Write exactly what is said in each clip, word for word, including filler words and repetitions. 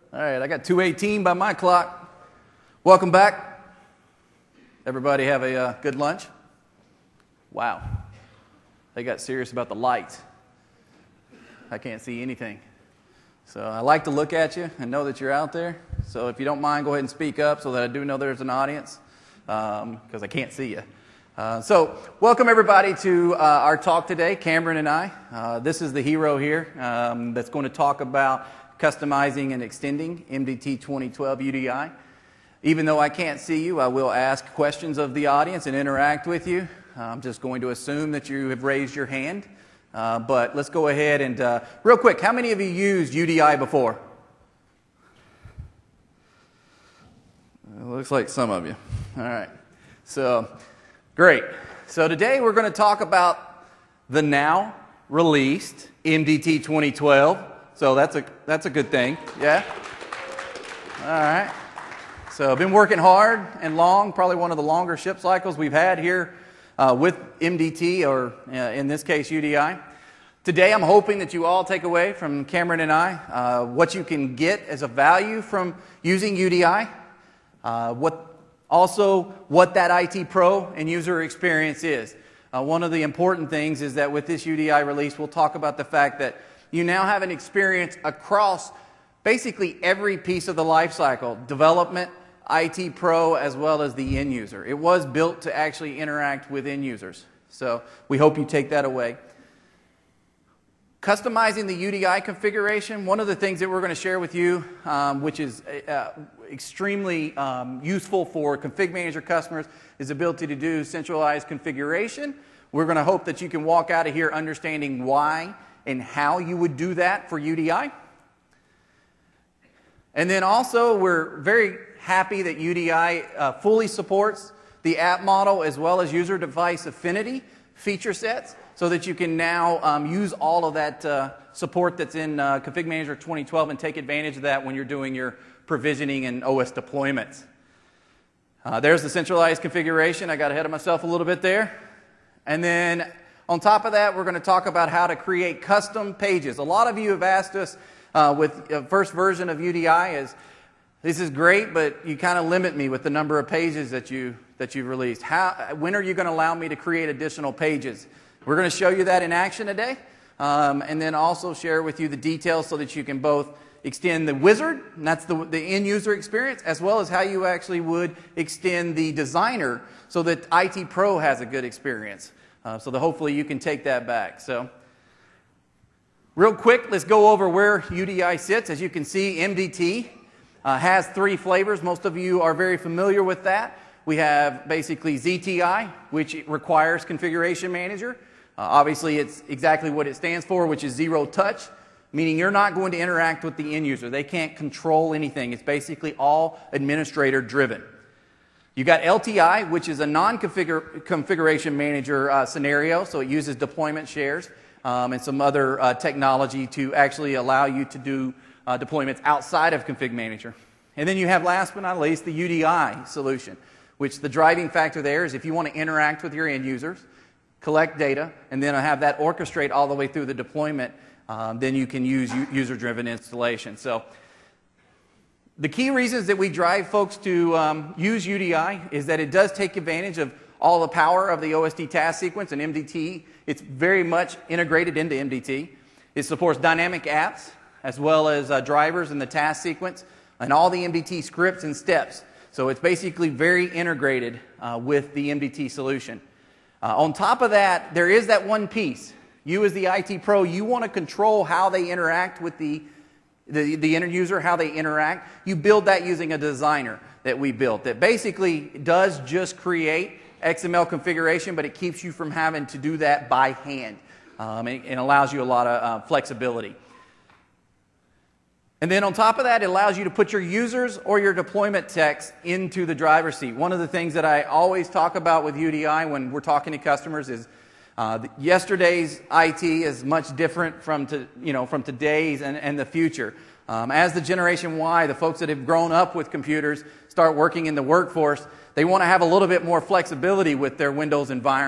All right, I got two eighteen by my clock. Welcome back. Everybody have a uh, good lunch? Wow. They got serious about the lights. I can't see anything. So I like to look at you and know that you're out there. So if you don't mind, go ahead and speak up so that I do know there's an audience, because um, I can't see you. Uh, so welcome everybody to uh, our talk today, Cameron and I. Uh, this is the hero here um, that's going to talk about customizing and extending M D T twenty twelve U D I. Even though I can't see you, I will ask questions of the audience and interact with you. I'm just going to assume that you have raised your hand. Uh, but let's go ahead and, uh, real quick, how many of you used U D I before? It looks like some of you. All right. So, great. So today we're going to talk about the now released M D T twenty twelve. So that's a that's a good thing. Yeah? All right. So I've been working hard and long, probably one of the longer ship cycles we've had here uh, with M D T, or uh, in this case U D I. Today I'm hoping that you all take away from Cameron and I uh, what you can get as a value from using U D I, uh, what also what that I T Pro and user experience is. Uh, one of the important things is that with this U D I release, we'll talk about the fact that you now have an experience across basically every piece of the life cycle, development, I T Pro, as well as the end user. It was built to actually interact with end users. So we hope you take that away. Customizing the U D I configuration, one of the things that we're going to share with you, um, which is uh, extremely um, useful for config manager customers, is the ability to do centralized configuration. We're going to hope that you can walk out of here understanding why and how you would do that for U D I. And then also, we're very happy that U D I uh, fully supports the app model as well as user device affinity feature sets, so that you can now um, use all of that uh, support that's in uh, Config Manager twenty twelve and take advantage of that when you're doing your provisioning and O S deployments. Uh, there's the centralized configuration. I got ahead of myself a little bit there. And then on top of that, we're going to talk about how to create custom pages. A lot of you have asked us uh, with the first version of U D I is, this is great, but you kind of limit me with the number of pages that, you, that you've released. How, when are you going to allow me to create additional pages? We're going to show you that in action today, um, and then also share with you the details so that you can both extend the wizard, and that's the, the end user experience, as well as how you actually would extend the designer so that I T Pro has a good experience. Uh, so that hopefully you can take that back. So, real quick, let's go over where U D I sits. As you can see, M D T uh, has three flavors. Most of you are very familiar with that. We have basically Z T I, which requires Configuration Manager. Uh, obviously, it's exactly what it stands for, which is zero touch, meaning you're not going to interact with the end user. They can't control anything. It's basically all administrator driven. You got L T I, which is a non-configuration manager uh, scenario, so it uses deployment shares um, and some other uh, technology to actually allow you to do uh, deployments outside of config manager. And then you have, last but not least, the U D I solution, which the driving factor there is if you want to interact with your end users, collect data, and then have that orchestrate all the way through the deployment, um, then you can use user-driven installation. So, the key reasons that we drive folks to um, use U D I is that it does take advantage of all the power of the O S D task sequence and M D T. It's very much integrated into M D T. It supports dynamic apps as well as uh, drivers in the task sequence and all the M D T scripts and steps. So it's basically very integrated uh, with the M D T solution. Uh, on top of that, there is that one piece. You as the I T Pro, you want to control how they interact with the The, the end user, how they interact. You build that using a designer that we built that basically does just create X M L configuration, but it keeps you from having to do that by hand um, and, and allows you a lot of uh, flexibility. And then on top of that, it allows you to put your users or your deployment text into the driver's seat. One of the things that I always talk about with U D I when we're talking to customers is Uh, the, yesterday's I T is much different from to, you know from today's and, and the future. Um, as the Generation Y, the folks that have grown up with computers, start working in the workforce, they want to have a little bit more flexibility with their Windows environment.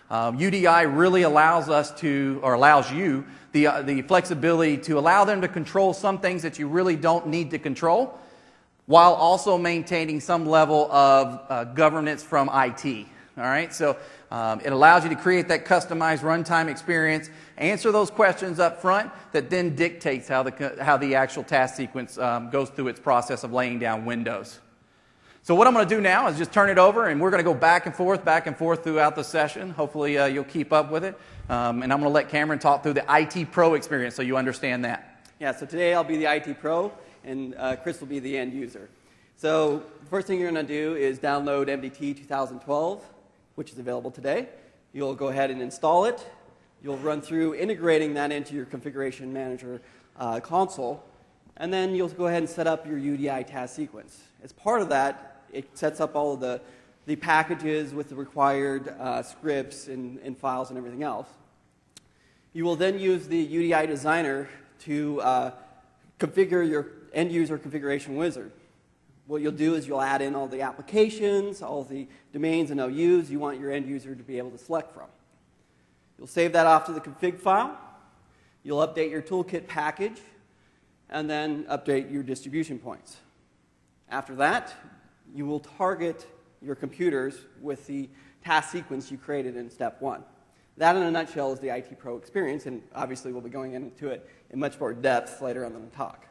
Uh, U D I really allows us to, or allows you, the, uh, the flexibility to allow them to control some things that you really don't need to control, while also maintaining some level of uh, governance from I T. All right, so um, it allows you to create that customized runtime experience, answer those questions up front that then dictates how the, how the actual task sequence um, goes through its process of laying down windows. So what I'm going to do now is just turn it over, and we're going to go back and forth, back and forth throughout the session. Hopefully uh, you'll keep up with it. Um, and I'm going to let Cameron talk through the I T Pro experience so you understand that. Yeah, so today I'll be the I T Pro, and uh, Chris will be the end user. So the first thing you're going to do is download M D T twenty twelve, which is available today. You'll go ahead and install it. You'll run through integrating that into your configuration manager uh, console, and then you'll go ahead and set up your U D I task sequence. As part of that, it sets up all of the, the packages with the required uh, scripts and, and files and everything else. You will then use the U D I designer to uh, configure your end user configuration wizard. What you'll do is you'll add in all the applications, all the domains and O Us you want your end user to be able to select from. You'll save that off to the config file. You'll update your toolkit package, and then update your distribution points. After that, you will target your computers with the task sequence you created in step one. That, in a nutshell, is the I T Pro experience, and obviously we'll be going into it in much more depth later on in the talk.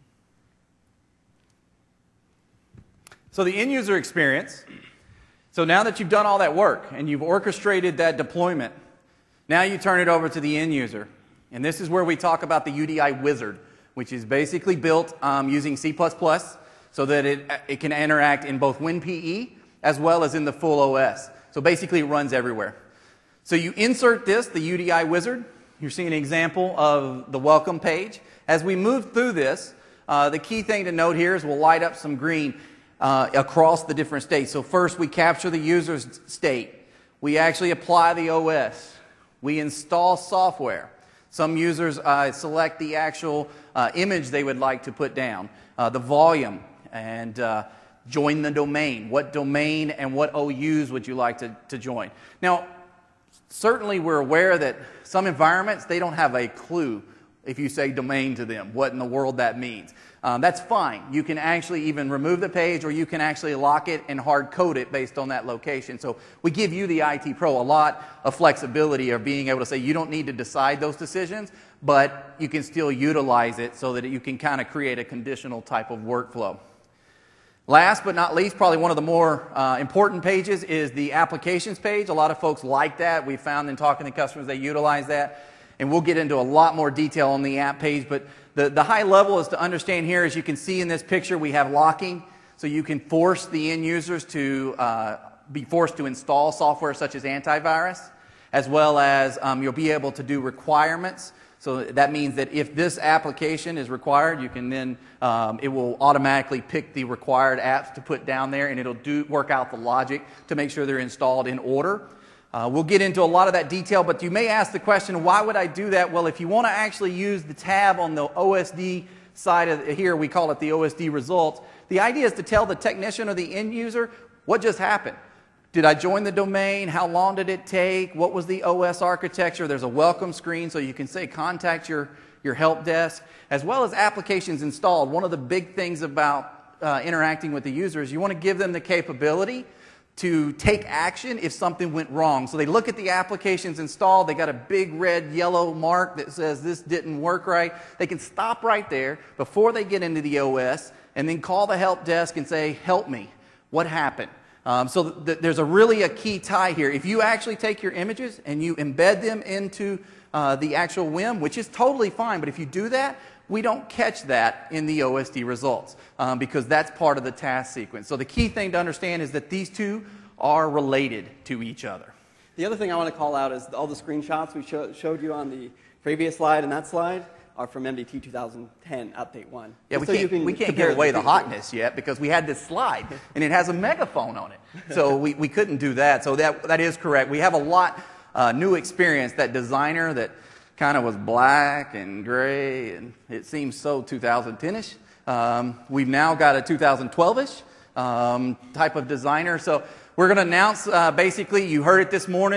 So the end user experience, so now that you've done all that work and you've orchestrated that deployment, now you turn it over to the end user. And this is where we talk about the U D I wizard, which is basically built um, using C plus plus so that it, it can interact in both WinPE as well as in the full O S. So basically it runs everywhere. So you insert this, the U D I wizard. You're seeing an example of the welcome page. As we move through this, uh, the key thing to note here is we'll light up some green uh, across the different states. So first we capture the user's state. We actually apply the O S. We install software. Some users uh, select the actual uh, image they would like to put down, uh, the volume, and uh, join the domain. What domain and what O Us would you like to, to join? Now, certainly we're aware that some environments, they don't have a clue if you say domain to them, what in the world that means. Um, that's fine. You can actually even remove the page, or you can actually lock it and hard code it based on that location. So we give you, the I T Pro, a lot of flexibility of being able to say you don't need to decide those decisions, but you can still utilize it so that you can kind of create a conditional type of workflow. Last but not least, probably one of the more uh, important pages is the applications page. A lot of folks like that. We found in talking to customers they utilize that. And we'll get into a lot more detail on the app page. But the, the high level is to understand here, as you can see in this picture, we have locking. So you can force the end users to uh, be forced to install software such as antivirus, as well as um, you'll be able to do requirements. So that means that if this application is required, you can then, um, it will automatically pick the required apps to put down there, and it'll do work out the logic to make sure they're installed in order. Uh, we'll get into a lot of that detail, but you may ask the question, why would I do that? Well, if you want to actually use the tab on the O S D side of here, we call it the O S D results, the idea is to tell the technician or the end user what just happened. Did I join the domain? How long did it take? What was the O S architecture? There's a welcome screen, so you can say contact your, your help desk, as well as applications installed. One of the big things about uh, interacting with the user is you want to give them the capability to take action if something went wrong. So they look at the applications installed, they got a big red yellow mark that says this didn't work right. They can stop right there before they get into the O S and then call the help desk and say, help me, what happened? Um, so th there's a really a key tie here. If you actually take your images and you embed them into uh, the actual W I M, which is totally fine, but if you do that, we don't catch that in the O S D results um, because that's part of the task sequence. So the key thing to understand is that these two are related to each other. The other thing I want to call out is all the screenshots we show, showed you on the previous slide and that slide are from M D T twenty ten Update one. Yeah, we so can't, we can't give away the hotness yet because we had this slide and it has a megaphone on it. So we, we couldn't do that. So that, that is correct. We have a lot uh, new experience. That designer that kind of was black and gray, and it seems so two thousand ten-ish. Um, we've now got a two thousand twelve-ish um, type of designer. So we're going to announce, uh, basically, you heard it this morning.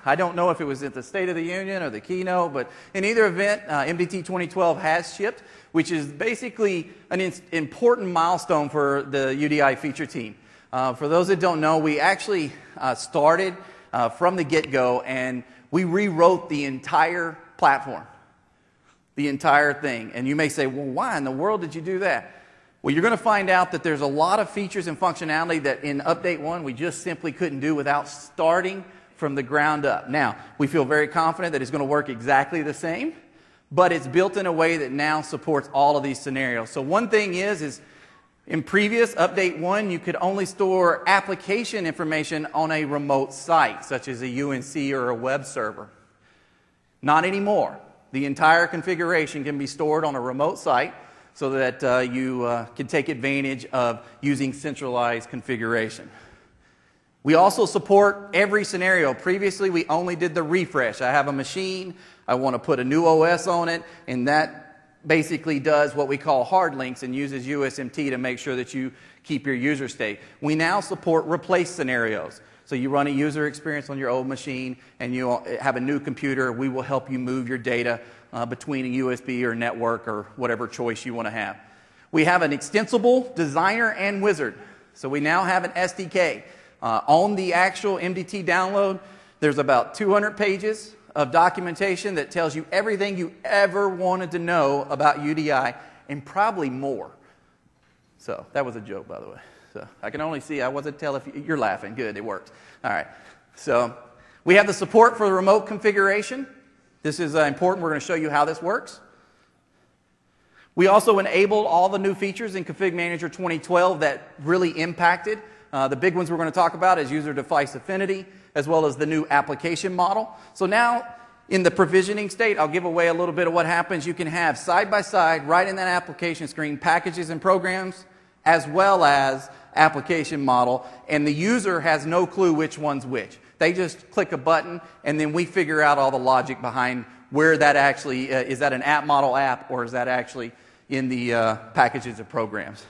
I don't know if it was at the State of the Union or the keynote, but in either event, uh, M D T twenty twelve has shipped, which is basically an in- important milestone for the U D I feature team. Uh, for those that don't know, we actually uh, started uh, from the get-go, and we rewrote the entire platform, the entire thing. And you may say, well, why in the world did you do that? Well, you're going to find out that there's a lot of features and functionality that in Update one we just simply couldn't do without starting from the ground up. Now, we feel very confident that it's going to work exactly the same, but it's built in a way that now supports all of these scenarios. So one thing is, is in previous Update one, you could only store application information on a remote site, such as a U N C or a web server. Not anymore. The entire configuration can be stored on a remote site so that uh, you uh, can take advantage of using centralized configuration. We also support every scenario. Previously, we only did the refresh. I have a machine, I want to put a new O S on it, and that basically does what we call hard links and uses U S M T to make sure that you keep your user state. We now support replace scenarios. So you run a user experience on your old machine and you have a new computer, we will help you move your data uh, between a U S B or network or whatever choice you want to have. We have an extensible designer and wizard. So we now have an S D K. Uh, on the actual M D T download, there's about two hundred pages of documentation that tells you everything you ever wanted to know about U D I and probably more. So that was a joke, by the way. So I can only see, I wasn't tell if you, you're laughing. Good, it worked. All right. So we have the support for the remote configuration. This is uh, important. We're going to show you how this works. We also enabled all the new features in Config Manager twenty twelve that really impacted. Uh, the big ones we're going to talk about is user device affinity, as well as the new application model. So now, in the provisioning state, I'll give away a little bit of what happens. You can have side by side, right in that application screen, packages and programs, as well as application model, and the user has no clue which one's which. They just click a button, and then we figure out all the logic behind where that actually, uh, is that an app model app, or is that actually in the uh, packages and programs.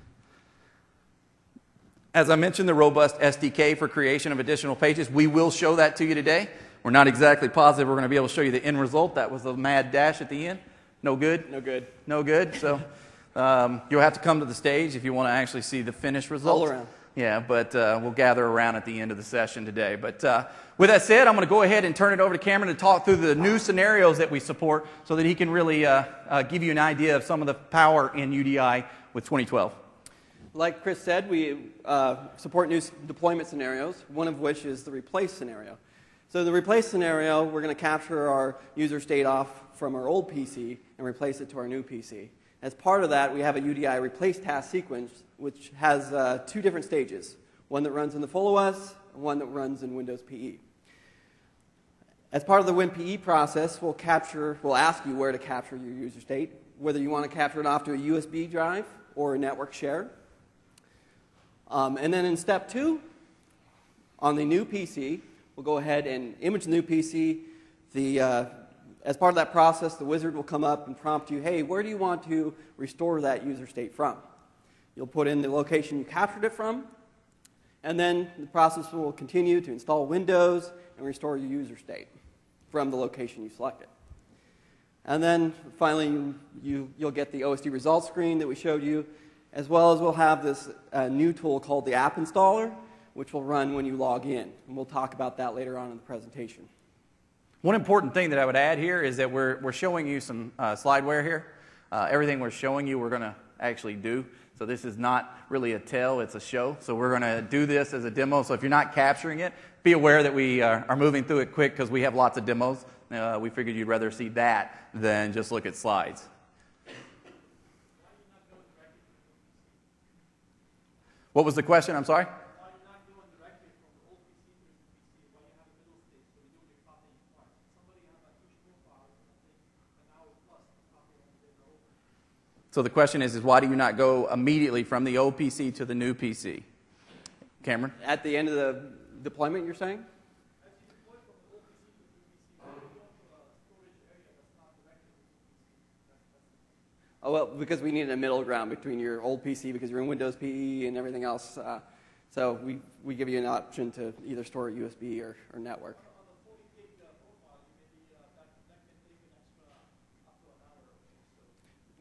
As I mentioned, the robust S D K for creation of additional pages. We will show that to you today. We're not exactly positive we're going to be able to show you the end result. That was a mad dash at the end. No good? No good. No good. So um, you'll have to come to the stage if you want to actually see the finished results. All around. Yeah, but uh, we'll gather around at the end of the session today. But uh, with that said, I'm going to go ahead and turn it over to Cameron to talk through the new scenarios that we support so that he can really uh, uh, give you an idea of some of the power in U D I with twenty twelve. Like Chris said, we uh, support new deployment scenarios, one of which is the replace scenario. So the replace scenario, we're going to capture our user state off from our old P C and replace it to our new P C. As part of that, we have a U D I replace task sequence, which has uh, two different stages, one that runs in the full O S and one that runs in Windows P E. As part of the WinPE process, we'll capture, we'll ask you where to capture your user state, whether you want to capture it off to a U S B drive or a network share. Um, and then in step two, on the new P C, we'll go ahead and image the new P C. The, uh, as part of that process, the wizard will come up and prompt you, hey, where do you want to restore that user state from? You'll put in the location you captured it from, and then the process will continue to install Windows and restore your user state from the location you selected. And then finally, you, you, you'll get the O S D results screen that we showed you, as well as we'll have this uh, new tool called the App Installer, which will run when you log in. And we'll talk about that later on in the presentation. One important thing that I would add here is that we're, we're showing you some uh, slideware here. Uh, everything we're showing you, we're going to actually do. So this is not really a tell, it's a show. So we're going to do this as a demo. So if you're not capturing it, be aware that we uh, are moving through it quick because we have lots of demos. Uh, we figured you'd rather see that than just look at slides. What was the question? I'm sorry? So the question is, is why do you not go immediately from the old P C to the new P C? Cameron? At the end of the deployment, you're saying? Oh, well, because we needed a middle ground between your old P C because you're in Windows P E and everything else. Uh, so we, we give you an option to either store at U S B or, or network.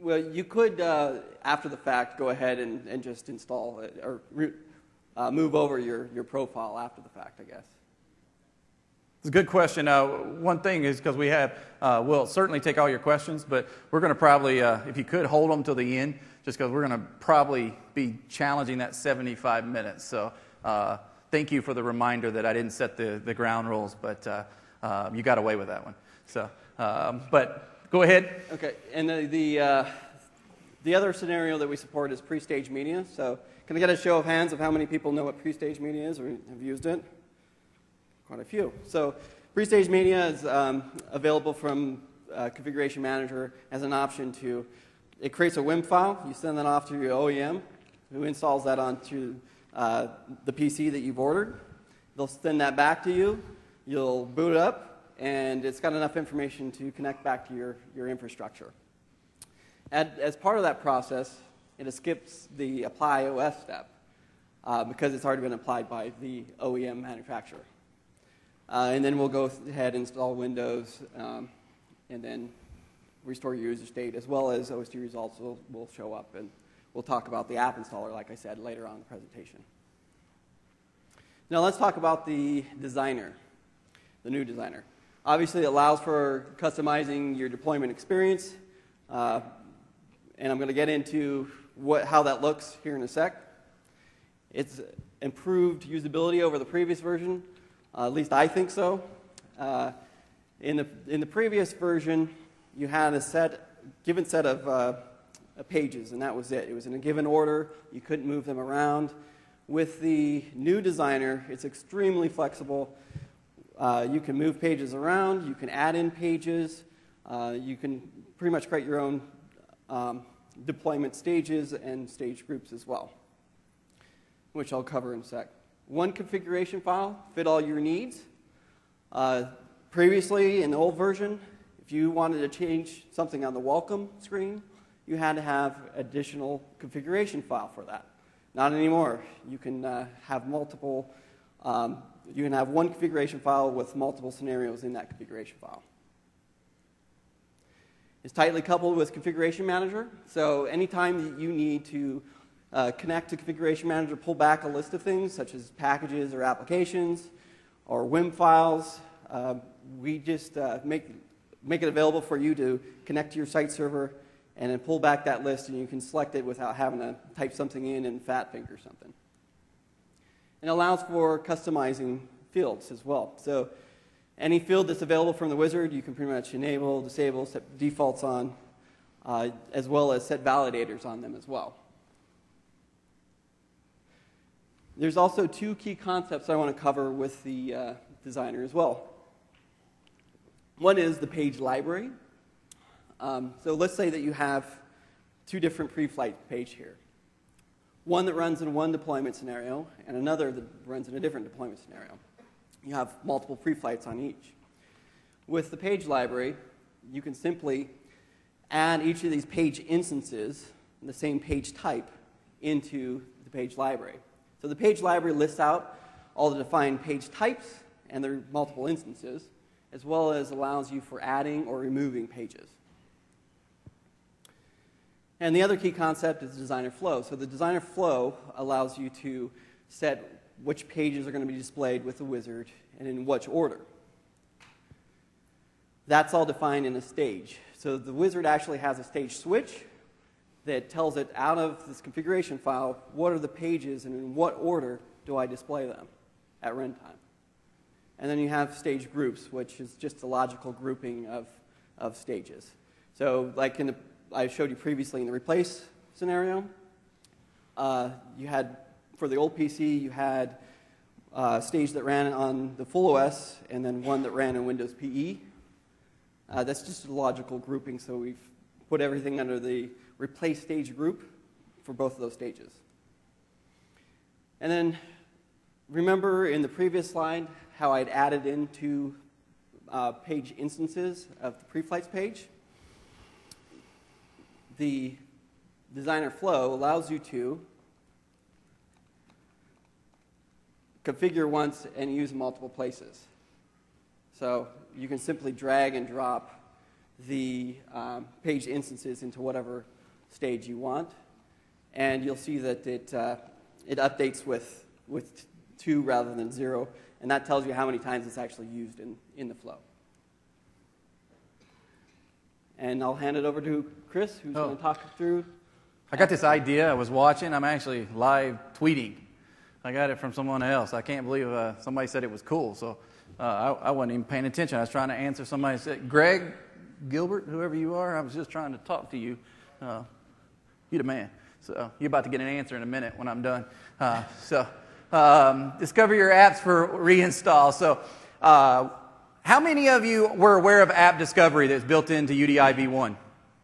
Well, you could, uh, after the fact, go ahead and, and just install it, or re- uh, move over your, your profile after the fact, I guess. It's a good question. Uh, one thing is because we have, uh, we'll certainly take all your questions, but we're going to probably, uh, if you could, hold them till the end, just because we're going to probably be challenging that seventy-five minutes. So uh, thank you for the reminder that I didn't set the, the ground rules, but uh, uh, you got away with that one. So, um, but go ahead. Okay, and the the, uh, the other scenario that we support is pre-stage media. So can I get a show of hands of how many people know what pre-stage media is or have used it? Quite a few. So pre-stage media is um, available from uh, Configuration Manager as an option to, it creates a W I M file. You send that off to your O E M, who installs that onto uh, the P C that you've ordered. They'll send that back to you. You'll boot it up, and it's got enough information to connect back to your, your infrastructure. At, as part of that process, it skips the apply O S step uh, because it's already been applied by the O E M manufacturer. Uh, and then we'll go ahead and install Windows um, and then restore your user state, as well as O S T results will, will show up. And we'll talk about the app installer, like I said, later on in the presentation. Now let's talk about the designer, the new designer. Obviously, it allows for customizing your deployment experience. Uh, and I'm going to get into what, how that looks here in a sec. It's improved usability over the previous version. Uh, at least I think so. Uh, in, the, in the previous version, you had a set, given set of uh, pages, and that was it. It was in a given order. You couldn't move them around. With the new designer, it's extremely flexible. Uh, you can move pages around. You can add in pages. Uh, you can pretty much create your own um, deployment stages and stage groups as well, which I'll cover in a sec. One configuration file fit all your needs. Uh, previously, in the old version, if you wanted to change something on the welcome screen, you had to have additional configuration file for that. Not anymore. You can uh, have multiple, um, you can have one configuration file with multiple scenarios in that configuration file. It's tightly coupled with Configuration Manager, so anytime that you need to Uh, connect to Configuration Manager, pull back a list of things such as packages or applications or W I M files. Uh, we just uh, make, make it available for you to connect to your site server and then pull back that list, and you can select it without having to type something in and fat finger something. It allows for customizing fields as well. So any field that's available from the wizard, you can pretty much enable, disable, set defaults on, uh, as well as set validators on them as well. There's also two key concepts I want to cover with the uh, designer as well. One is the page library. Um, so let's say that you have two different pre-flight page here. One that runs in one deployment scenario and another that runs in a different deployment scenario. You have multiple pre-flights on each. With the page library, you can simply add each of these page instances, the same page type, into the page library. So the page library lists out all the defined page types and their multiple instances, as well as allows you for adding or removing pages. And the other key concept is designer flow. So the designer flow allows you to set which pages are going to be displayed with the wizard and in which order. That's all defined in a stage. So the wizard actually has a stage switch that tells it out of this configuration file what are the pages and in what order do I display them at runtime. And then you have stage groups, which is just a logical grouping of, of stages. So like in the, I showed you previously in the replace scenario, uh, you had, for the old P C, you had a stage that ran on the full O S and then one that ran in Windows P E. Uh, that's just a logical grouping, so we've put everything under the replace stage group for both of those stages. And then remember in the previous slide how I'd added in two uh, page instances of the pre-flights page? The designer flow allows you to configure once and use in multiple places. So you can simply drag and drop the um, page instances into whatever stage you want. And you'll see that it, uh, it updates with, with two rather than zero, and that tells you how many times it's actually used in, in the flow. And I'll hand it over to Chris, who's oh. going to talk through. I got this idea. I was watching. I'm actually live tweeting. I got it from someone else. I can't believe uh, somebody said it was cool. So uh, I, I wasn't even paying attention. I was trying to answer somebody said, Greg Gilbert, whoever you are, I was just trying to talk to you. Uh, you're the man. So you're about to get an answer in a minute when I'm done. Uh, so um, discover your apps for reinstall. So uh, how many of you were aware of app discovery that's built into U D I V one?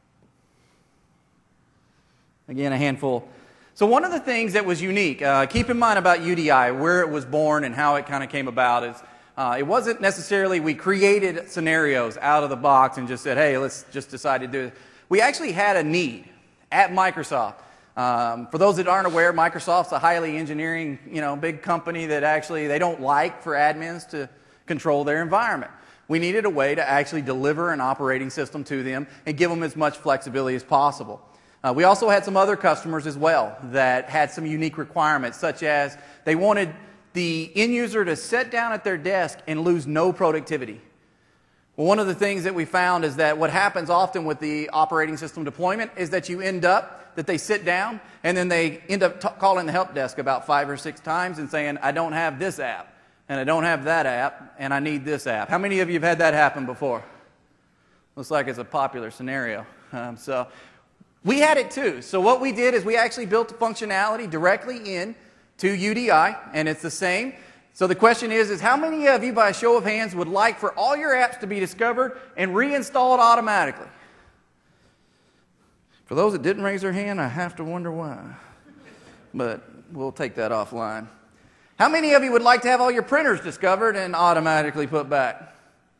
Again, a handful. So one of the things that was unique, uh, keep in mind about U D I, where it was born and how it kind of came about, is uh, it wasn't necessarily we created scenarios out of the box and just said, hey, let's just decide to do it. We actually had a need at Microsoft. Um, for those that aren't aware, Microsoft's a highly engineering, you know, big company that actually they don't like for admins to control their environment. We needed a way to actually deliver an operating system to them and give them as much flexibility as possible. Uh, we also had some other customers as well that had some unique requirements, such as they wanted the end user to sit down at their desk and lose no productivity. Well, one of the things that we found is that what happens often with the operating system deployment is that you end up, that they sit down, and then they end up t- calling the help desk about five or six times and saying, I don't have this app, and I don't have that app, and I need this app. How many of you have had that happen before? Looks like it's a popular scenario. Um, so we had it too. So what we did is we actually built the functionality directly in to U D I, and it's the same. So the question is, is how many of you, by a show of hands, would like for all your apps to be discovered and reinstalled automatically? For those that didn't raise their hand, I have to wonder why. But we'll take that offline. How many of you would like to have all your printers discovered and automatically put back?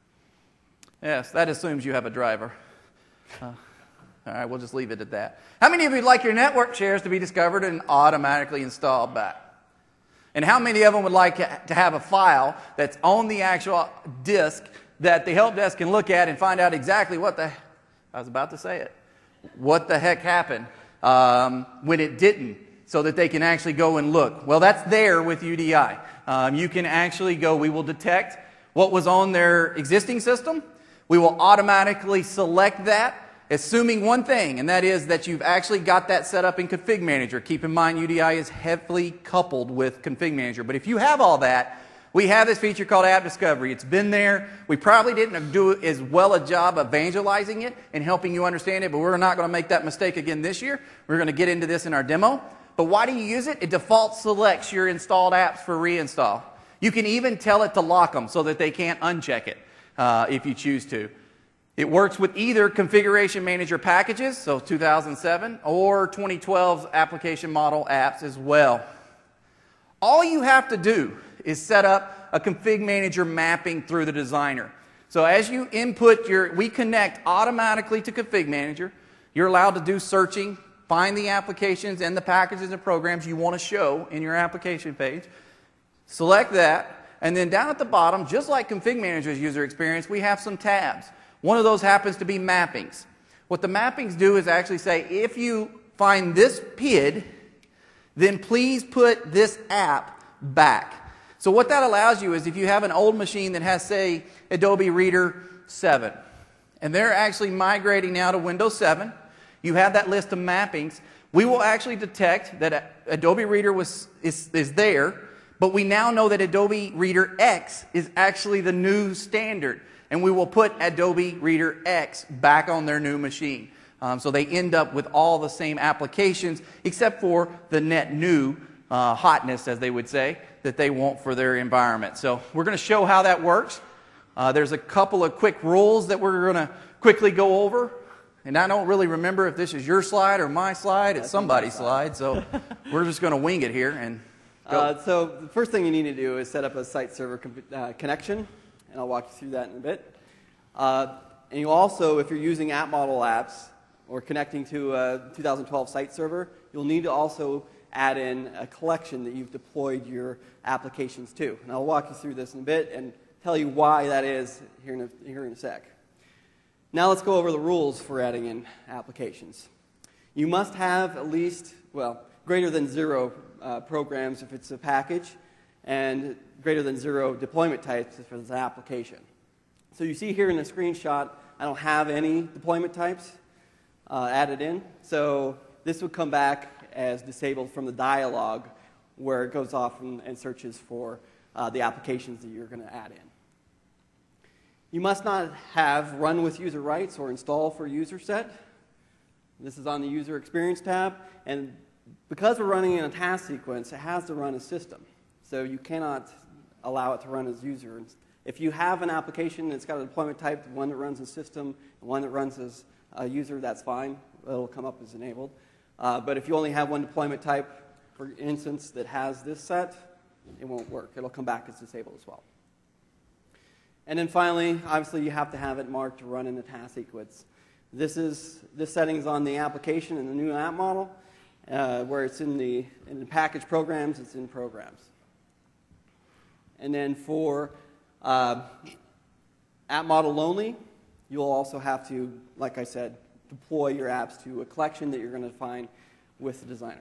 Yes, that assumes you have a driver. Uh, all right, we'll just leave it at that. How many of you would like your network shares to be discovered and automatically installed back? And how many of them would like to have a file that's on the actual disk that the help desk can look at and find out exactly what the, I was about to say it, what the heck happened um, when it didn't, so that they can actually go and look? Well, that's there with U D I. Um, you can actually go, we will detect what was on their existing system. We will automatically select that, assuming one thing, and that is that you've actually got that set up in Config Manager. Keep in mind, U D I is heavily coupled with Config Manager. But if you have all that, we have this feature called App Discovery. It's been there. We probably didn't do as well a job evangelizing it and helping you understand it, but we're not going to make that mistake again this year. We're going to get into this in our demo. But why do you use it? It default selects your installed apps for reinstall. You can even tell it to lock them so that they can't uncheck it uh, if you choose to. It works with either Configuration Manager packages, so two thousand seven, or twenty twelve's application model apps as well. All you have to do is set up a Config Manager mapping through the designer. So as you input your, we connect automatically to Config Manager. You're allowed to do searching, find the applications and the packages and programs you want to show in your application page. Select that, and then down at the bottom, just like Config Manager's user experience, we have some tabs. One of those happens to be mappings. What the mappings do is actually say, if you find this P I D, then please put this app back. So what that allows you is if you have an old machine that has, say, Adobe Reader seven, and they're actually migrating now to Windows seven, you have that list of mappings, we will actually detect that Adobe Reader was, is, is there, but we now know that Adobe Reader X is actually the new standard. And we will put Adobe Reader X back on their new machine. Um, so they end up with all the same applications except for the net new uh, hotness, as they would say, that they want for their environment. So we're going to show how that works. Uh, there's a couple of quick rules that we're going to quickly go over. And I don't really remember if this is your slide or my slide. It's somebody's slide. So we're just going to wing it here and go. Uh, so the first thing you need to do is set up a site server uh, connection. And I'll walk you through that in a bit. Uh, and you also, if you're using app model apps or connecting to a two thousand twelve site server, you'll need to also add in a collection that you've deployed your applications to. And I'll walk you through this in a bit and tell you why that is here in a, here in a sec. Now let's go over the rules for adding in applications. You must have at least, well, greater than zero uh, programs if it's a package, and greater than zero deployment types if it's an application. So you see here in the screenshot, I don't have any deployment types uh, added in. So this would come back as disabled from the dialog where it goes off and, and searches for uh, the applications that you're going to add in. You must not have run with user rights or install for user set. This is on the user experience tab. And because we're running in a task sequence, it has to run as system. So you cannot allow it to run as user. If you have an application that's got a deployment type, one that runs as system, and one that runs as a user, that's fine. It'll come up as enabled. Uh, but if you only have one deployment type, for instance, that has this set, it won't work. It'll come back as disabled as well. And then finally, obviously, you have to have it marked to run in the task sequence. This is this setting's on the application in the new app model, uh, where it's in the in the package programs. It's in programs. And then for uh, app model only, you'll also have to, like I said, deploy your apps to a collection that you're going to define with the designer.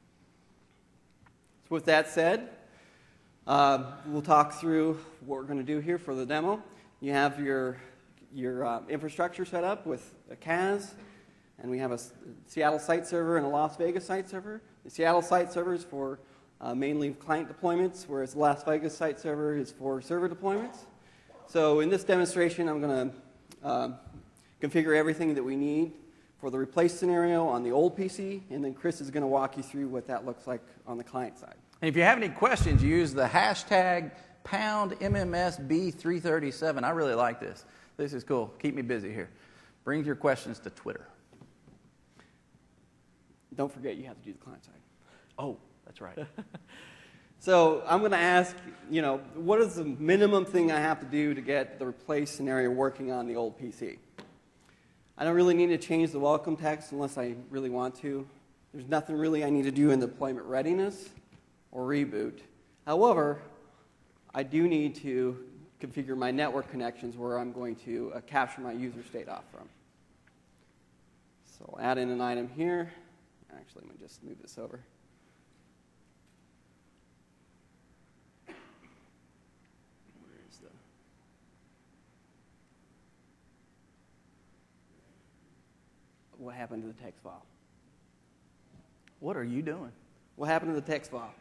So with that said, uh, we'll talk through what we're going to do here for the demo. You have your, your uh, infrastructure set up with a C A S, and we have a Seattle site server and a Las Vegas site server. The Seattle site server is for uh, mainly client deployments, whereas the Las Vegas site server is for server deployments. So in this demonstration, I'm going to uh, configure everything that we need for the replace scenario on the old P C, and then Chris is going to walk you through what that looks like on the client side. And if you have any questions, you use the hashtag pound M M S B three thirty-seven. I really like this. This is cool. Keep me busy here. Bring your questions to Twitter. Don't forget you have to do the client side. Oh, that's right. So I'm going to ask, you know, what is the minimum thing I have to do to get the replace scenario working on the old P C? I don't really need to change the welcome text unless I really want to. There's nothing really I need to do in deployment readiness or reboot. However, I do need to configure my network connections where I'm going to uh, capture my user state off from. So I'll add in an item here. Actually, let me just move this over. Where's the... What happened to the text file? What are you doing? What happened to the text file?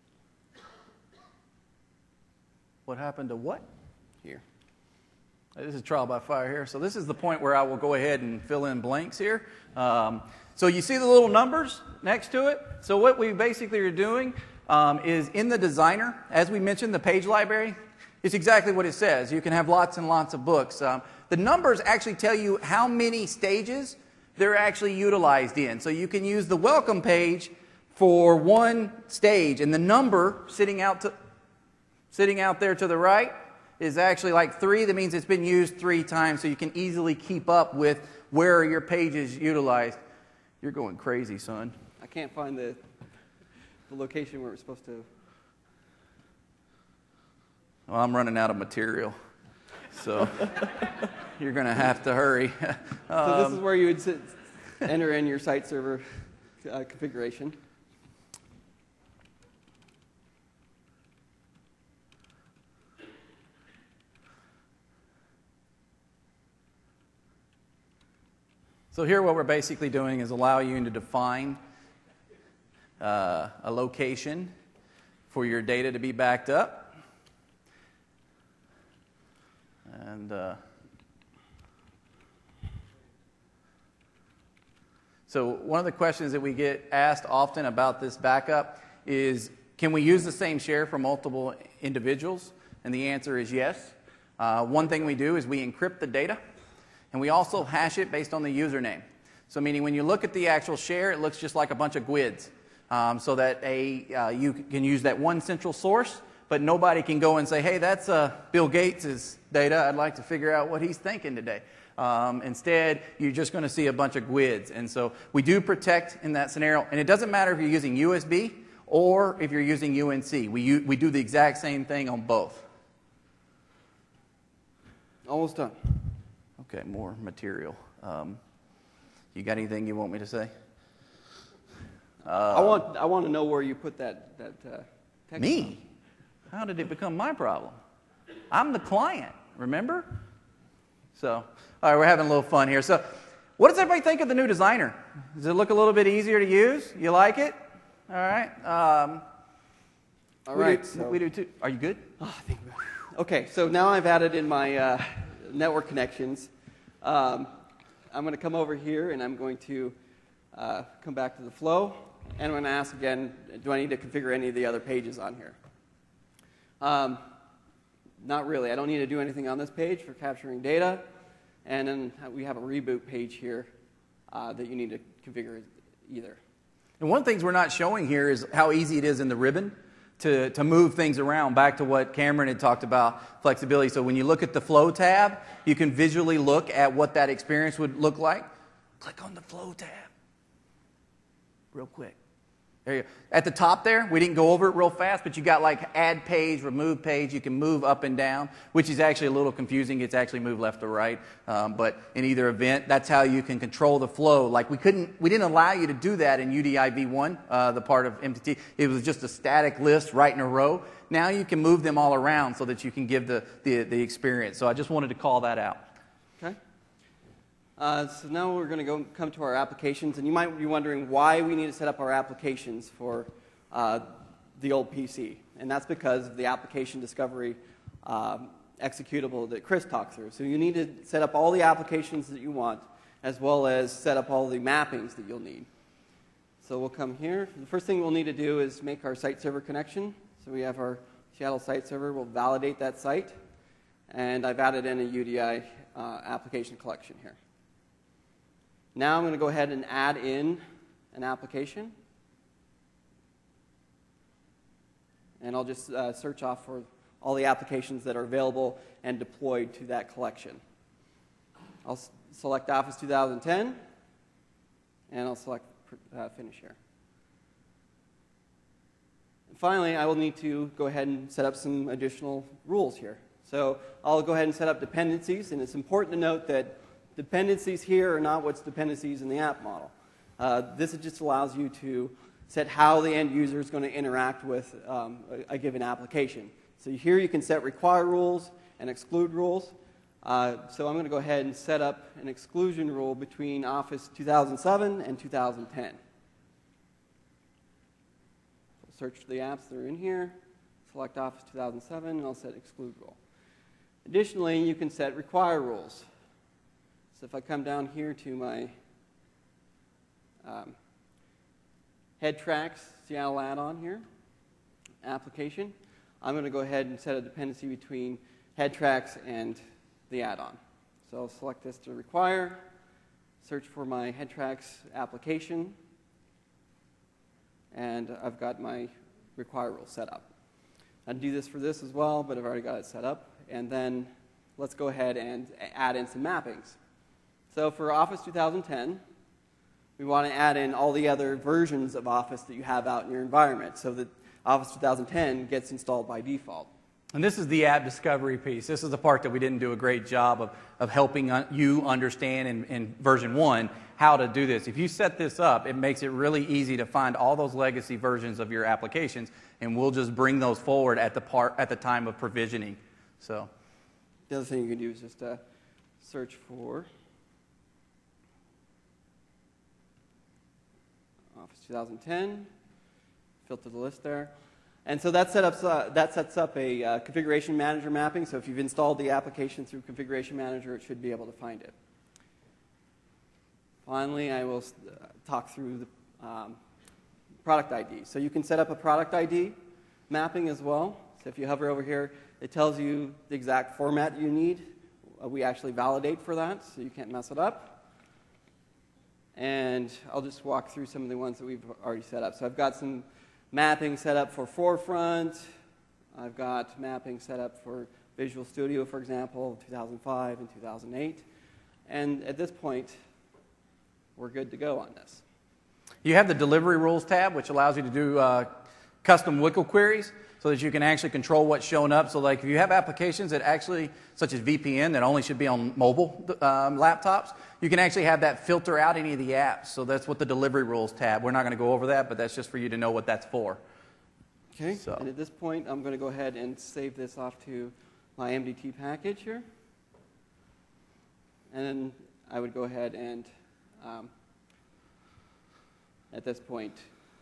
What happened to what? Here. This is trial by fire here. So this is the point where I will go ahead and fill in blanks here. Um, so you see the little numbers next to it? So what we basically are doing um, is in the designer, as we mentioned, the page library, it's exactly what it says. You can have lots and lots of books. Um, the numbers actually tell you how many stages they're actually utilized in. So you can use the welcome page for one stage, and the number sitting out to Sitting out there to the right is actually like three. That means it's been used three times, so you can easily keep up with where your page is utilized. You're going crazy, son. I can't find the, the location where it's supposed to. Well, I'm running out of material, so you're going to have to hurry. um, so this is where you would sit, enter in your site server uh, configuration. So here what we're basically doing is allow you to define uh, a location for your data to be backed up. And uh, so one of the questions that we get asked often about this backup is, can we use the same share for multiple individuals? And the answer is yes. Uh, one thing we do is we encrypt the data. And we also hash it based on the username. So meaning when you look at the actual share, it looks just like a bunch of G U I Ds. Um, so that a, uh, you can use that one central source, but nobody can go and say, hey, that's uh, Bill Gates' data. I'd like to figure out what he's thinking today. Um, instead, you're just going to see a bunch of G U I Ds. And so we do protect in that scenario. And it doesn't matter if you're using U S B or if you're using U N C. We, we do the exact same thing on both. Almost done. Okay, more material. Um, you got anything you want me to say? Uh, I want I want to know where you put that that uh, text. Me? On. How did it become my problem? I'm the client, remember? So, all right, we're having a little fun here. So, what does everybody think of the new designer? Does it look a little bit easier to use? You like it? All right. Um, all we right. Do, so. We do too. Are you good? Oh, I think okay, so now I've added in my uh, network connections. Um, I'm going to come over here and I'm going to uh, come back to the flow. And I'm going to ask again, do I need to configure any of the other pages on here? Um, not really. I don't need to do anything on this page for capturing data. And then we have a reboot page here uh, that you need to configure either. And one of the things we're not showing here is how easy it is in the ribbon to, to move things around, back to what Cameron had talked about, flexibility. So when you look at the Flow tab, you can visually look at what that experience would look like. Click on the Flow tab. Real quick. There you go. At the top there, we didn't go over it real fast, but you got like add page, remove page. You can move up and down, which is actually a little confusing. It's actually move left or right. Um, but in either event, that's how you can control the flow. Like we couldn't, we didn't allow you to do that in U D I V one, uh, the part of M T T. It was just a static list right in a row. Now you can move them all around so that you can give the, the, the experience. So I just wanted to call that out. Okay. Uh, so now we're going to go come to our applications, and you might be wondering why we need to set up our applications for uh, the old P C, and that's because of the application discovery um, executable that Chris talked through. So you need to set up all the applications that you want, as well as set up all the mappings that you'll need. So we'll come here. The first thing we'll need to do is make our site server connection. So we have our Seattle site server. We'll validate that site, and I've added in a U D I uh, application collection here. Now I'm going to go ahead and add in an application. And I'll just uh, search off for all the applications that are available and deployed to that collection. I'll s select Office two thousand ten, and I'll select uh, Finish here. And finally, I will need to go ahead and set up some additional rules here. So I'll go ahead and set up dependencies, and it's important to note that dependencies here are not what's dependencies in the app model. Uh, this just allows you to set how the end user is going to interact with um, a, a given application. So here you can set require rules and exclude rules. Uh, so I'm going to go ahead and set up an exclusion rule between Office two thousand seven and two thousand ten. So search for the apps that are in here, select Office two thousand seven, and I'll set exclude rule. Additionally, you can set require rules. So if I come down here to my um, HeadTracks Seattle add-on here, application, I'm going to go ahead and set a dependency between HeadTracks and the add-on. So I'll select this to require, search for my HeadTracks application, and I've got my require rule set up. I'd do this for this as well, but I've already got it set up. And then let's go ahead and add in some mappings. So for Office two thousand ten, we want to add in all the other versions of Office that you have out in your environment so that Office two thousand ten gets installed by default. And this is the app discovery piece. This is the part that we didn't do a great job of, of helping un, you understand in, in version one how to do this. If you set this up, it makes it really easy to find all those legacy versions of your applications, and we'll just bring those forward at the, part, at the time of provisioning. So, the other thing you can do is just uh, search for Office two thousand ten, filter the list there. And so that, set up, uh, that sets up a uh, configuration manager mapping. So if you've installed the application through configuration manager, it should be able to find it. Finally, I will uh, talk through the um, product I D. So you can set up a product I D mapping as well. So if you hover over here, it tells you the exact format you need. Uh, we actually validate for that, so you can't mess it up. And I'll just walk through some of the ones that we've already set up. So I've got some mapping set up for Forefront. I've got mapping set up for Visual Studio, for example, two thousand five and two thousand eight. And at this point, we're good to go on this. You have the delivery rules tab, which allows you to do uh, custom W C L queries so that you can actually control what's showing up. So like if you have applications that actually, such as V P N, that only should be on mobile um, laptops, you can actually have that filter out any of the apps. So that's what the delivery rules tab. We're not going to go over that, but that's just for you to know what that's for. Okay, so. And at this point, I'm going to go ahead and save this off to my M D T package here. And then I would go ahead and, um, at this point,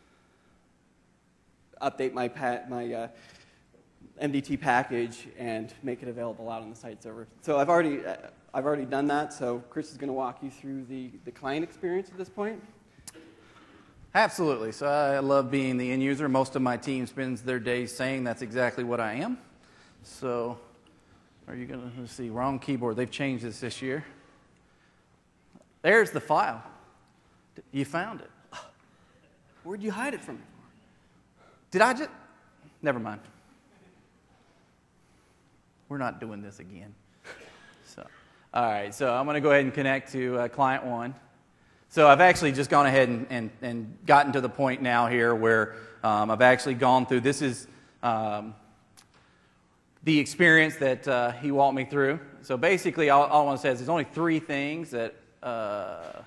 update my, pa my uh, M D T package and make it available out on the site server. So I've already, uh, I've already done that, so Chris is going to walk you through the, the client experience at this point. Absolutely. So I love being the end user. Most of my team spends their days saying that's exactly what I am. So are you going to see, wrong keyboard. They've changed this this year. There's the file. You found it. Where'd you hide it from me? Did I just? Never mind. We're not doing this again. So, all right. So I'm going to go ahead and connect to uh, client one. So I've actually just gone ahead and, and, and gotten to the point now here where um, I've actually gone through. This is um, the experience that uh, he walked me through. So basically, all, all I want to say is there's only three things that, uh,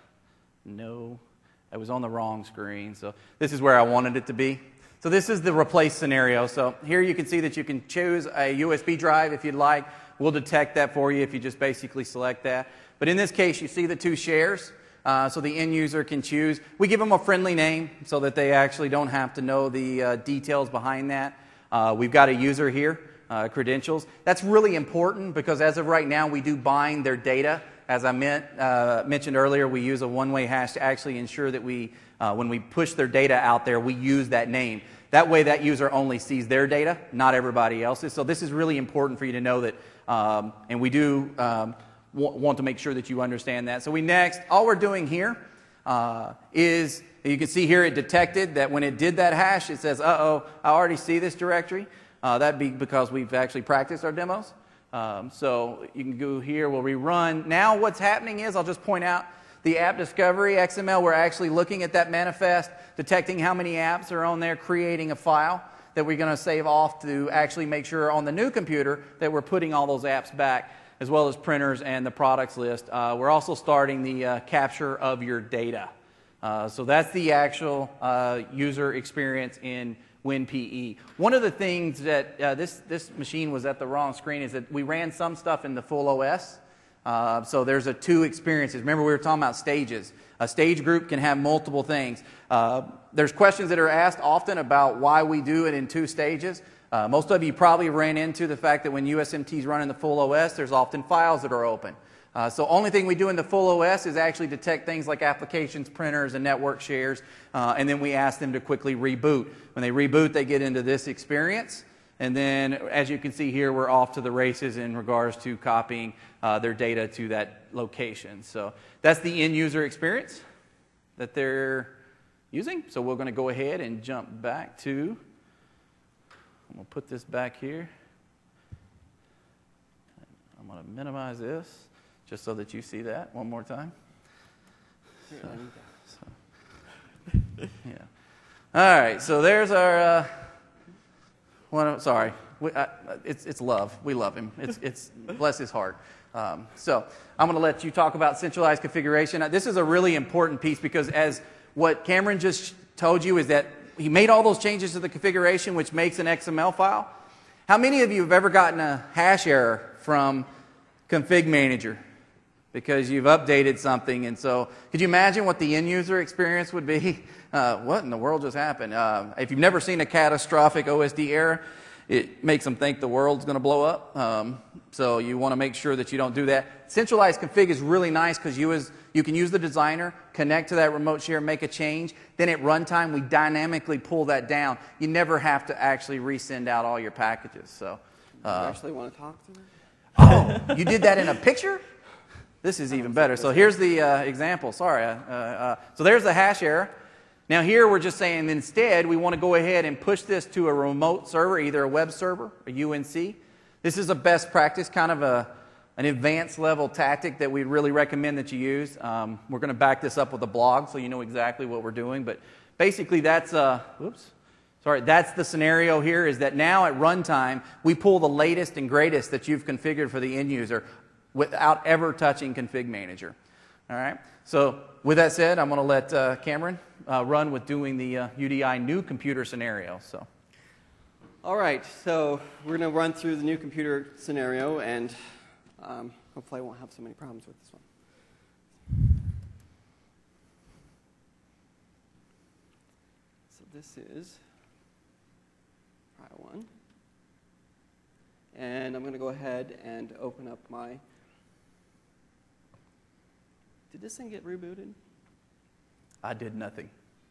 no, I was on the wrong screen. So this is where I wanted it to be. So this is the replace scenario. So here you can see that you can choose a U S B drive if you'd like. We'll detect that for you if you just basically select that. But in this case, you see the two shares. Uh, so the end user can choose. We give them a friendly name so that they actually don't have to know the uh, details behind that. Uh, we've got a user here, uh, credentials. That's really important because as of right now, we do bind their data. As I meant, uh, mentioned earlier, we use a one-way hash to actually ensure that we, uh, when we push their data out there, we use that name. That way that user only sees their data, not everybody else's. So this is really important for you to know that, um, and we do um, want to make sure that you understand that. So we next, all we're doing here uh, is, you can see here it detected that when it did that hash, it says, uh-oh, I already see this directory. Uh, that'd be because we've actually practiced our demos. Um, so you can go here, we'll rerun. Now what's happening is, I'll just point out, the app discovery X M L, we're actually looking at that manifest, detecting how many apps are on there, creating a file that we're going to save off to actually make sure on the new computer that we're putting all those apps back, as well as printers and the products list. Uh, we're also starting the uh, capture of your data. Uh, so that's the actual uh, user experience in WinPE. One of the things that uh, this, this machine was at the wrong screen is that we ran some stuff in the full O S. Uh, so there's a two experiences. Remember we were talking about stages. A stage group can have multiple things. Uh, there's questions that are asked often about why we do it in two stages. Uh, most of you probably ran into the fact that when U S M T is running the full O S, there's often files that are open. Uh, so only thing we do in the full O S is actually detect things like applications, printers, and network shares, uh, and then we ask them to quickly reboot. When they reboot, they get into this experience, and then as you can see here, we're off to the races in regards to copying uh, their data to that location. So that's the end user experience that they're using. So we're going to go ahead and jump back to, I'm going to put this back here. I'm going to minimize this just so that you see that one more time. So, so, yeah. All right, so there's our, uh, one, sorry, we, uh, it's, it's love. We love him. It's, it's bless his heart. Um, so I'm going to let you talk about centralized configuration. Now, this is a really important piece because as what Cameron just told you is that he made all those changes to the configuration, which makes an X M L file. How many of you have ever gotten a hash error from Config Manager because you've updated something? And so could you imagine what the end user experience would be? Uh, what in the world just happened? Uh, if you've never seen a catastrophic O S D error, it makes them think the world's going to blow up. Um, so you want to make sure that you don't do that. Centralized config is really nice because you, as, you can use the designer, connect to that remote share, make a change. Then at runtime, we dynamically pull that down. You never have to actually resend out all your packages. So, uh, you actually want to talk to them? Oh, you did that in a picture? This is even better. So here's the uh, example. Sorry. Uh, uh, so there's the hash error. Now here we're just saying instead we want to go ahead and push this to a remote server, either a web server, a U N C. This is a best practice, kind of a, an advanced level tactic that we really recommend that you use. Um, we're going to back this up with a blog so you know exactly what we're doing. But basically that's, uh, whoops, Sorry, that's the scenario here, is that now at runtime, we pull the latest and greatest that you've configured for the end user without ever touching Config Manager. All right? So with that said, I'm going to let uh, Cameron uh, run with doing the uh, U D I new computer scenario. So. All right, so we're going to run through the new computer scenario, and um, hopefully I won't have so many problems with this one. So this is trial one. And I'm going to go ahead and open up my... Did this thing get rebooted? I did nothing.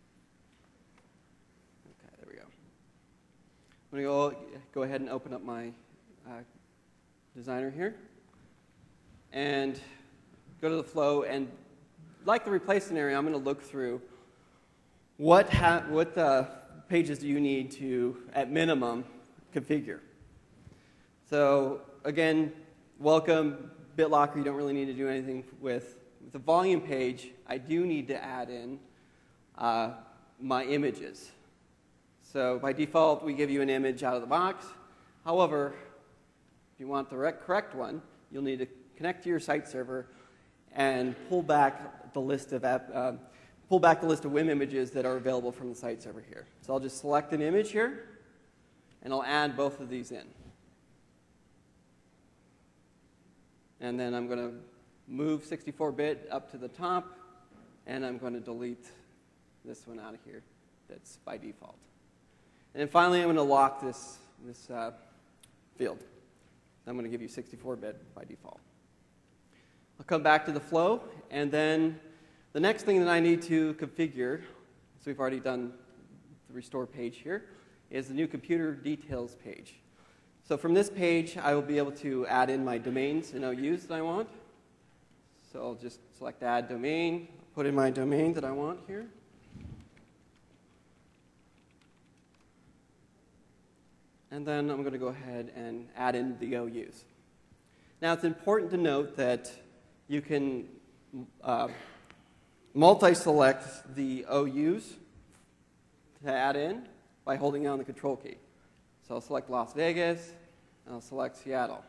Okay, there we go. I'm going to go, go ahead and open up my uh, designer here. And go to the flow. And like the replace scenario, I'm going to look through what, ha what uh, pages do you need to, at minimum, configure. So again, welcome, BitLocker, you don't really need to do anything with. With the volume page, I do need to add in uh, my images. So by default, we give you an image out of the box. However, if you want the correct one, you'll need to connect to your site server and pull back the list of app, uh, pull back the list of W I M images that are available from the site server here. So I'll just select an image here, and I'll add both of these in. And then I'm going to move sixty-four bit up to the top, and I'm going to delete this one out of here that's by default. And then finally, I'm going to lock this, this uh, field. I'm going to give you sixty-four bit by default. I'll come back to the flow, and then the next thing that I need to configure, so we've already done the restore page here, is the new computer details page. So from this page, I will be able to add in my domains and O Us that I want. So I'll just select add domain, put in my domain that I want here. And then I'm going to go ahead and add in the O Us. Now it's important to note that you can uh, multi-select the O Us to add in by holding down the control key. So I'll select Las Vegas, and I'll select Seattle.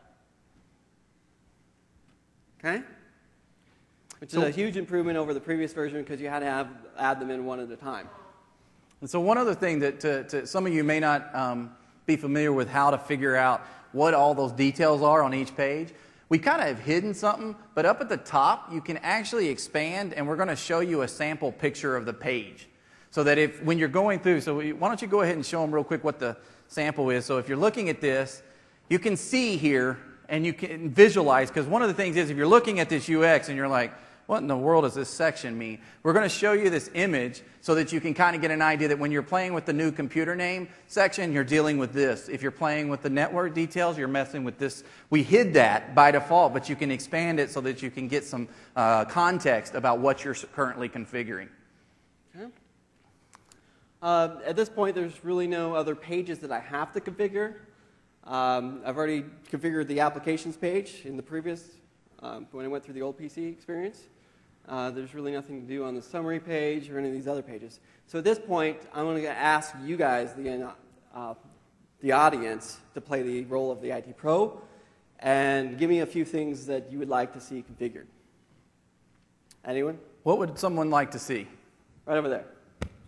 Okay? Which is so, a huge improvement over the previous version because you had to have, add them in one at a time. And so one other thing that to, to, some of you may not um, be familiar with how to figure out what all those details are on each page. We kind of have hidden something, but up at the top you can actually expand, and we're going to show you a sample picture of the page. So that if, when you're going through, so we, why don't you go ahead and show them real quick what the sample is. So if you're looking at this, you can see here, and you can visualize, because one of the things is if you're looking at this U X and you're like, what in the world does this section mean? We're going to show you this image so that you can kind of get an idea that when you're playing with the new computer name section, you're dealing with this. If you're playing with the network details, you're messing with this. We hid that by default, but you can expand it so that you can get some uh, context about what you're currently configuring. Okay. Uh, at this point, there's really no other pages that I have to configure. Um, I've already configured the applications page in the previous, um, when I went through the old P C experience. Uh, there's really nothing to do on the summary page or any of these other pages. So at this point, I'm going to ask you guys, the, uh, the audience, to play the role of the I T Pro and give me a few things that you would like to see configured. Anyone? What would someone like to see? Right over there.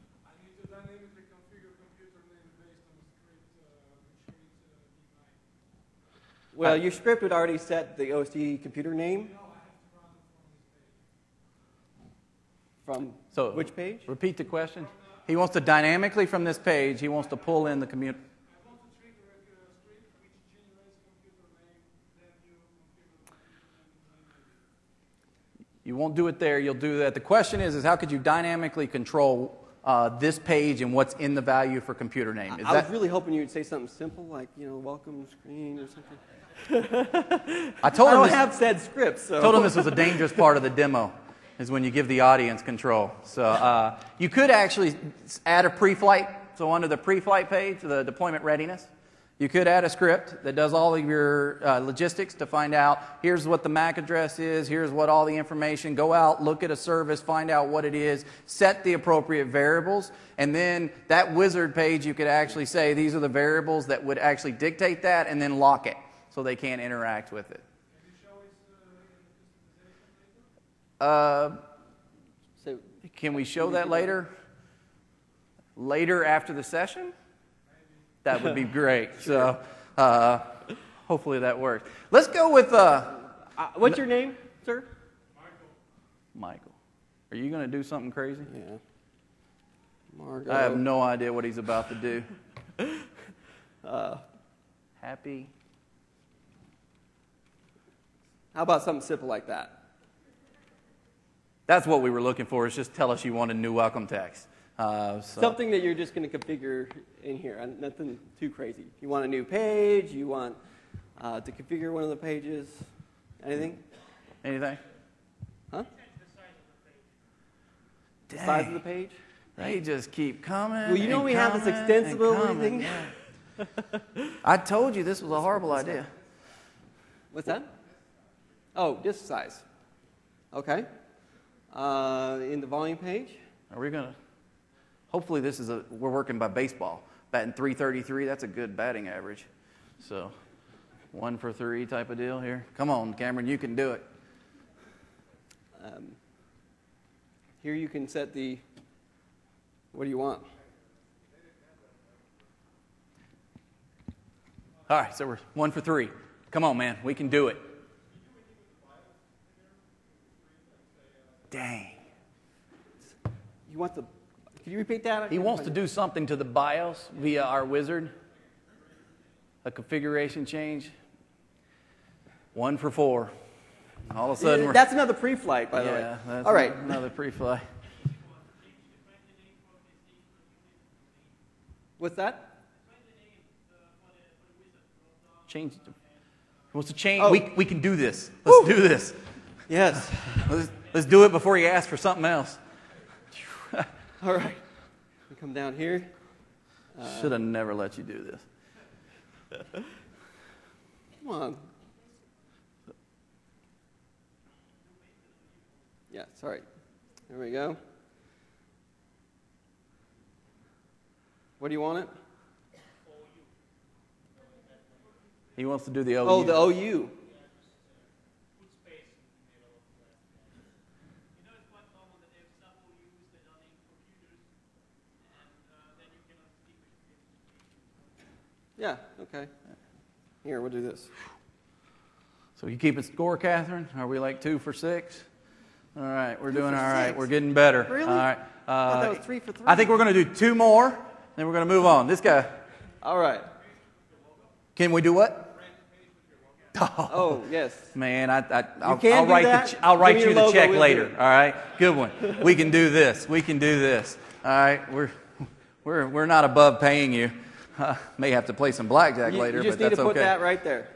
Well, your script would already set the O S D computer name. From so which page? Repeat the question. He wants to dynamically from this page, he wants to pull in the computer. I want to trigger a script which generates computer name, then you configure the name. You won't do it there, you'll do that. The question is, is how could you dynamically control uh, this page and what's in the value for computer name? Is I, I that, was really hoping you would say something simple like, you know, welcome screen or something. I told I him don't this, have said scripts. So. told him this was a dangerous part of the demo, is when you give the audience control. So uh, you could actually add a pre-flight. So under the pre-flight page, the deployment readiness, You could add a script that does all of your uh, logistics to find out, here's what the M A C address is, here's what all the information, go out, look at a service, find out what it is, set the appropriate variables, and then that wizard page you could actually say these are the variables that would actually dictate that, and then lock it so they can't interact with it. Uh, So, can we show that later? Later after the session? That would be great. So uh, hopefully that works. Let's go with uh, uh, what's your name, sir? Michael. Are you going to do something crazy? Yeah. Margo. I have no idea what he's about to do. Uh, Happy. how about something simple like that? That's what we were looking for, is just tell us you want a new welcome text. Uh, so. Something that you're just going to configure in here, and nothing too crazy. You want a new page, you want uh, to configure one of the pages, anything? Anything? Huh? The Dang. size of the page? They just keep coming. Well, you know and we have this coming extensible and coming. thing. Yeah. I told you this was a horrible idea. What's that? Oh, disk size. Okay. Uh, in the volume page? Are we gonna? Hopefully, this is a. We're working by baseball. Batting three thirty-three. That's a good batting average. So, one for three type of deal here. Come on, Cameron, you can do it. Um, here you can set the. What do you want? All right, so we're one for three. Come on, man, we can do it. Dang. You want the. Can you repeat that? He wants to do something to the BIOS via our wizard. A configuration change. One for four. All of a sudden, we're. That's another pre-flight, by the way. Yeah, that's All right. another pre-fly. What's that? Change. He wants to change. Oh. We we can do this. Let's Woo. do this. Yes. Let's, let's do it before he asks for something else. All right. We come down here. Uh, Should have never let you do this. Come on. Yeah, sorry. There we go. What do you want it? He wants to do the O U. Oh, the O U. Yeah, okay. Here, we'll do this. So you keeping score, Catherine? Are we like two for six? All right, we're doing for all right. six? We're getting better. Really? All right. Uh, I thought that was three for three. I think we're going to do two more, then we're going to move on. This guy. All right. Can we do what? Oh, yes. Man, I, I, I'll, can I'll do write that? the ch- I'll Give write me you your the logo, check we'll do later. it. All right, good one. We can do this. We can do this. All right, we're we're we're not above paying you. Uh, may have to play some blackjack You, later, you just but need that's to put okay. that right there.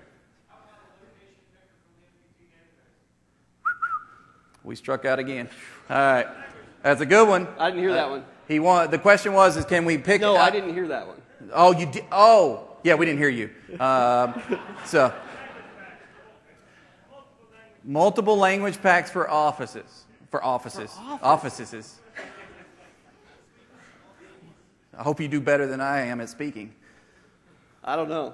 We struck out again. All right, that's a good one. I didn't hear that one. He want the question was is can we pick? No, uh, I didn't hear that one. Oh, you did. Oh, yeah, we didn't hear you. Um, so. Multiple language packs for offices. For offices. For offices. I hope you do better than I am at speaking. I don't know.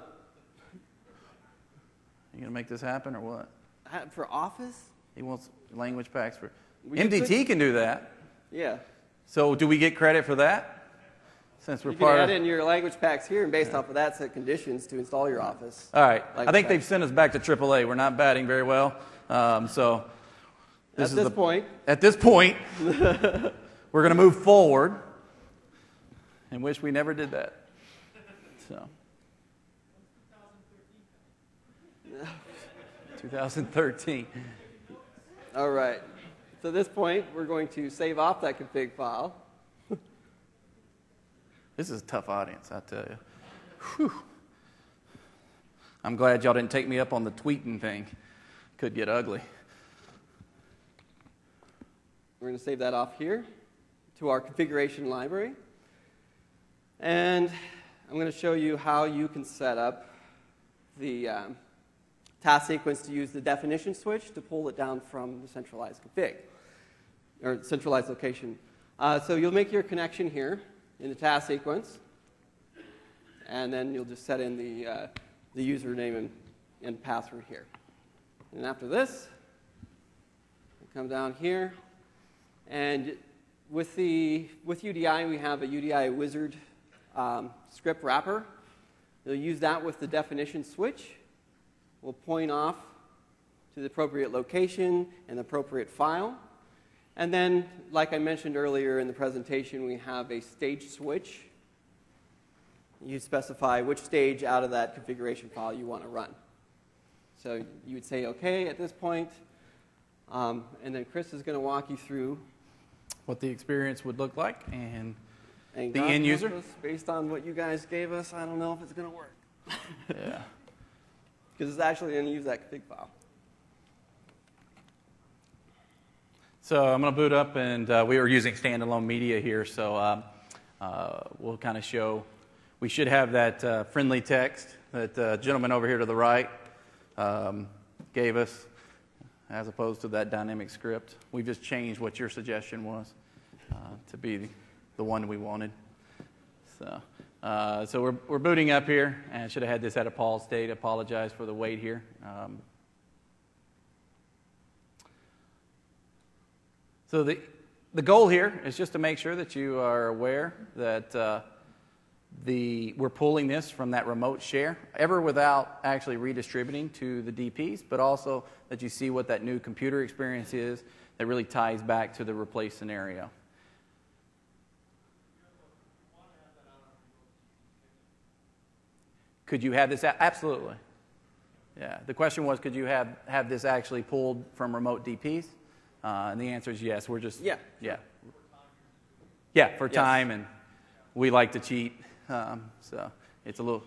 You gonna make this happen or what? Ha- For office? He wants language packs for. Well, you M D T could- can do that. Yeah. So do we get credit for that? Since we're You can part add of. in your language packs here, and based off of that, set conditions to install your office. All right. I Language think packs. they've sent us back to triple A. We're not batting very well. Um, so. At is this the- point, At this point, we're going to move forward and wish we never did that. So, twenty thirteen. all right. So at this point, we're going to save off that config file. This is a tough audience, I tell you. Whew. I'm glad y'all didn't take me up on the tweeting thing. Could get ugly. We're going to save that off here to our configuration library. And I'm going to show you how you can set up the um, task sequence to use the definition switch to pull it down from the centralized config, or centralized location. Uh, so you'll make your connection here in the task sequence, and then you'll just set in the, uh, the username and, and password here. And after this, you come down here, and with, the, with U D I, we have a U D I wizard um, script wrapper. You'll use that with the definition switch. We'll point off to the appropriate location and the appropriate file. And then, like I mentioned earlier in the presentation, we have a stage switch. You specify which stage out of that configuration file you want to run. So you would say OK at this point. Um, and then Chris is going to walk you through What the experience would look like and, and the God end help user. us, based on what you guys gave us, I don't know if it's going to work. Yeah. Because it's actually going to use that config file. So I'm going to boot up, and uh, we were using standalone media here, so um, uh, we'll kind of show. We should have that uh, friendly text that the uh, gentleman over here to the right um, gave us, as opposed to that dynamic script. We just changed what your suggestion was uh, to be the, the one we wanted. So, uh, so we're we're booting up here, and I should have had this at a pause state. Apologize for the wait here. Um, So the, the goal here is just to make sure that you are aware that uh, the, we're pulling this from that remote share, ever without actually redistributing to the D Ps, but also that you see what that new computer experience is that really ties back to the replace scenario. Could you have this? A- absolutely. Yeah. The question was, could you have, have this actually pulled from remote D Ps? Uh, and the answer is yes. We're just Yeah. yeah, yeah for Yes. time, and we like to cheat, um, so it's a little.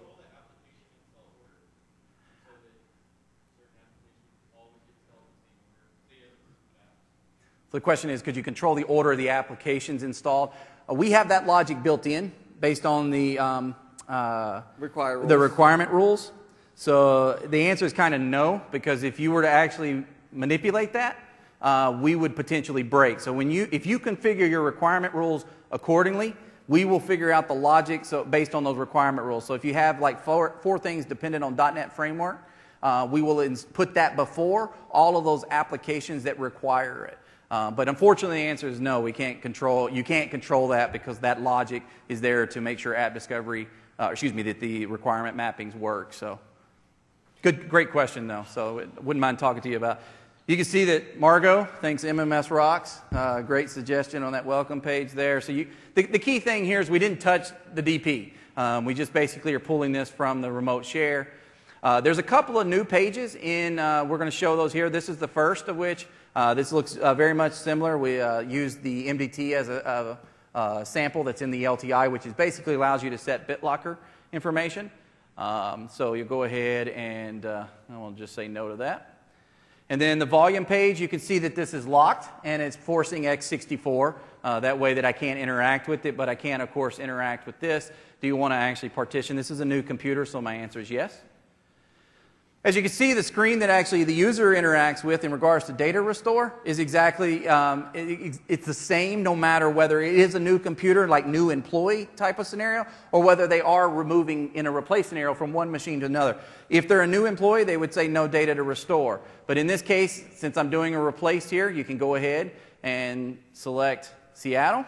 So the question is, could you control the order of the applications installed? Uh, we have that logic built in based on the um, uh, Require rules. the requirement rules. So the answer is kind of no, because if you were to actually manipulate that, Uh, we would potentially break. So when you, if you configure your requirement rules accordingly, we will figure out the logic so based on those requirement rules. So if you have like four, four things dependent on .dot net Framework, uh, we will ins- put that before all of those applications that require it. Uh, but unfortunately, the answer is no. We can't control. You can't control that because that logic is there to make sure app discovery, uh, excuse me, that the requirement mappings work. So, good, great question though. So, I wouldn't mind talking to you about. You can see that Margot thinks M M S rocks. Uh, great suggestion on that welcome page there. So you, the, the key thing here is we didn't touch the D P. Um, we just basically are pulling this from the remote share. Uh, there's a couple of new pages in, uh, we're going to show those here. This is the first of which, uh, this looks uh, very much similar. We uh, use the M D T as a, a, a sample that's in the L T I, which is basically allows you to set BitLocker information. Um, so you go ahead and uh, I'll just say no to that. And then the volume page, you can see that this is locked, and it's forcing x sixty-four. Uh, that way that I can't interact with it, but I can, of course, interact with this. Do you want to actually partition? This is a new computer, so my answer is yes. As you can see, the screen that actually the user interacts with in regards to data restore is exactly, um, it, it's the same no matter whether it is a new computer, like new employee type of scenario, or whether they are removing in a replace scenario from one machine to another. If they're a new employee, they would say no data to restore. But in this case, since I'm doing a replace here, you can go ahead and select Seattle.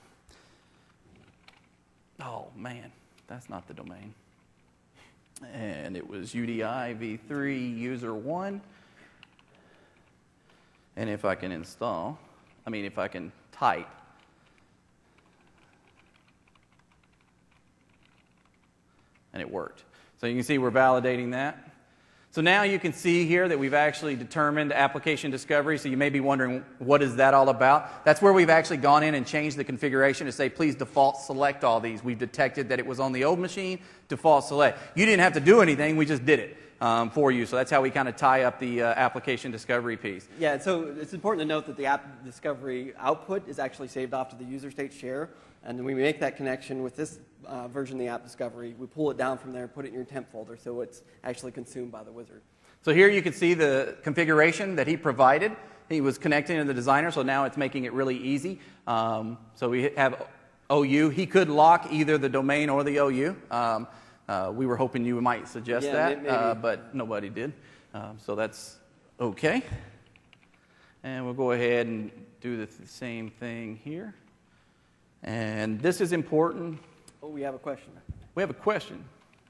Oh man, that's not the domain. And it was U D I v three user one. And if I can install, I mean if I can type, and it worked. So you can see we're validating that. So now you can see here that we've actually determined application discovery. So you may be wondering, what is that all about? That's where we've actually gone in and changed the configuration to say, please default select all these. We've detected that it was on the old machine, default select. You didn't have to do anything, we just did it. um, for you. So that's how we kind of tie up the uh, application discovery piece. Yeah, so it's important to note that the app discovery output is actually saved off to the user state share, and then we make that connection with this uh, version of the app discovery. We pull it down from there, put it in your temp folder, so it's actually consumed by the wizard. So here you can see the configuration that he provided. He was connecting to the designer, so now it's making it really easy. Um, so we have O U. He could lock either the domain or the O U. Um, uh, we were hoping you might suggest Yeah, that, maybe. uh, but nobody did. Um, so that's okay. And we'll go ahead and do the th- same thing here. And this is important. Oh, we have a question. We have a question.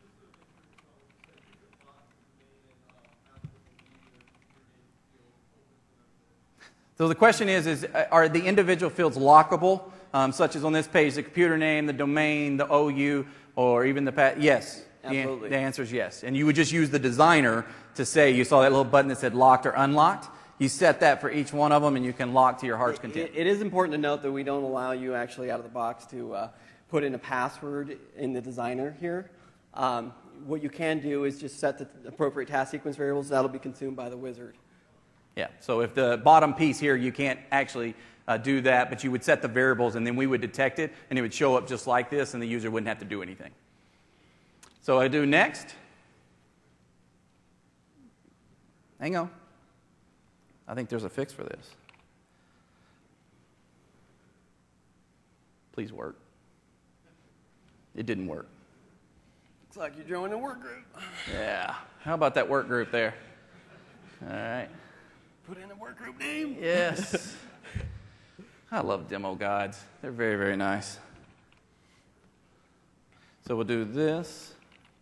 So the question is, is are the individual fields lockable, um, such as on this page, the computer name, the domain, the O U, or even the pat? Yes. Absolutely. The, the answer is yes. And you would just use the designer to say, you saw that little button that said locked or unlocked. You set that for each one of them, and you can lock to your heart's content. It, it is important to note that we don't allow you actually out of the box to uh, put in a password in the designer here. Um, what you can do is just set the appropriate task sequence variables. That'll be consumed by the wizard. Yeah, so if the bottom piece here, you can't actually uh, do that, but you would set the variables, and then we would detect it, and it would show up just like this, and the user wouldn't have to do anything. So I do next. Hang on. I think there's a fix for this. Please work. It didn't work. Looks like you joined a work group. Yeah. How about that work group there? All right. Put in a work group name. Yes. I love demo guides. They're very, very nice. So we'll do this.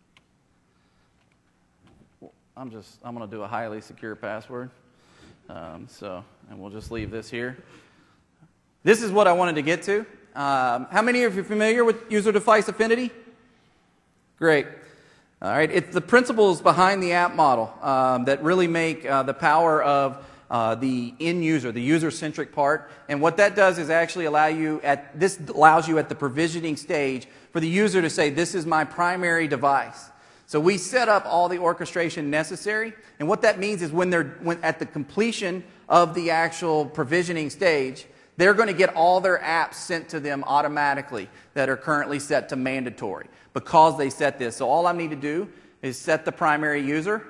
I'm just, I'm going to do a highly secure password. Um, so, and we'll just leave this here. This is what I wanted to get to. Um, how many of you are familiar with user device affinity? Great. All right. It's the principles behind the app model um, that really make uh, the power of uh, the end user, the user-centric part. And what that does is actually allow you at this allows you at the provisioning stage for the user to say, "This is my primary device." So we set up all the orchestration necessary, and what that means is when they're when, at the completion of the actual provisioning stage, they're going to get all their apps sent to them automatically that are currently set to mandatory because they set this. So all I need to do is set the primary user,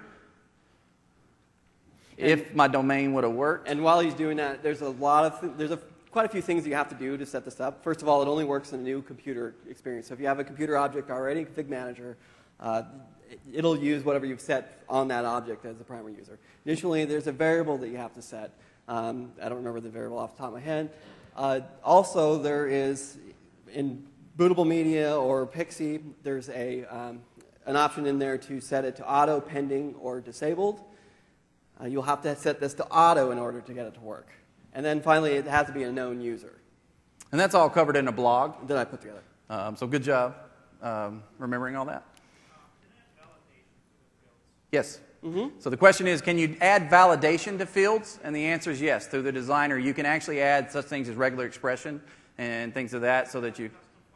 if my domain would have worked. And while he's doing that, there's a lot of th- there's a, quite a few things you have to do to set this up. First of all, it only works in a new computer experience. So if you have a computer object already in Config Manager, uh, it'll use whatever you've set on that object as the primary user. Additionally, there's a variable that you have to set. Um, I don't remember the variable off the top of my head. Uh, also, there is, in bootable media or Pixie, there's a, um, an option in there to set it to auto, pending, or disabled. Uh, you'll have to set this to auto in order to get it to work. And then finally, it has to be a known user And that's all covered in a blog. that I put together. Um, so good job um, remembering all that. Yes. Mm-hmm. So the question is, can you add validation to fields? And the answer is yes. Through the designer, you can actually add such things as regular expression and things of that so that you...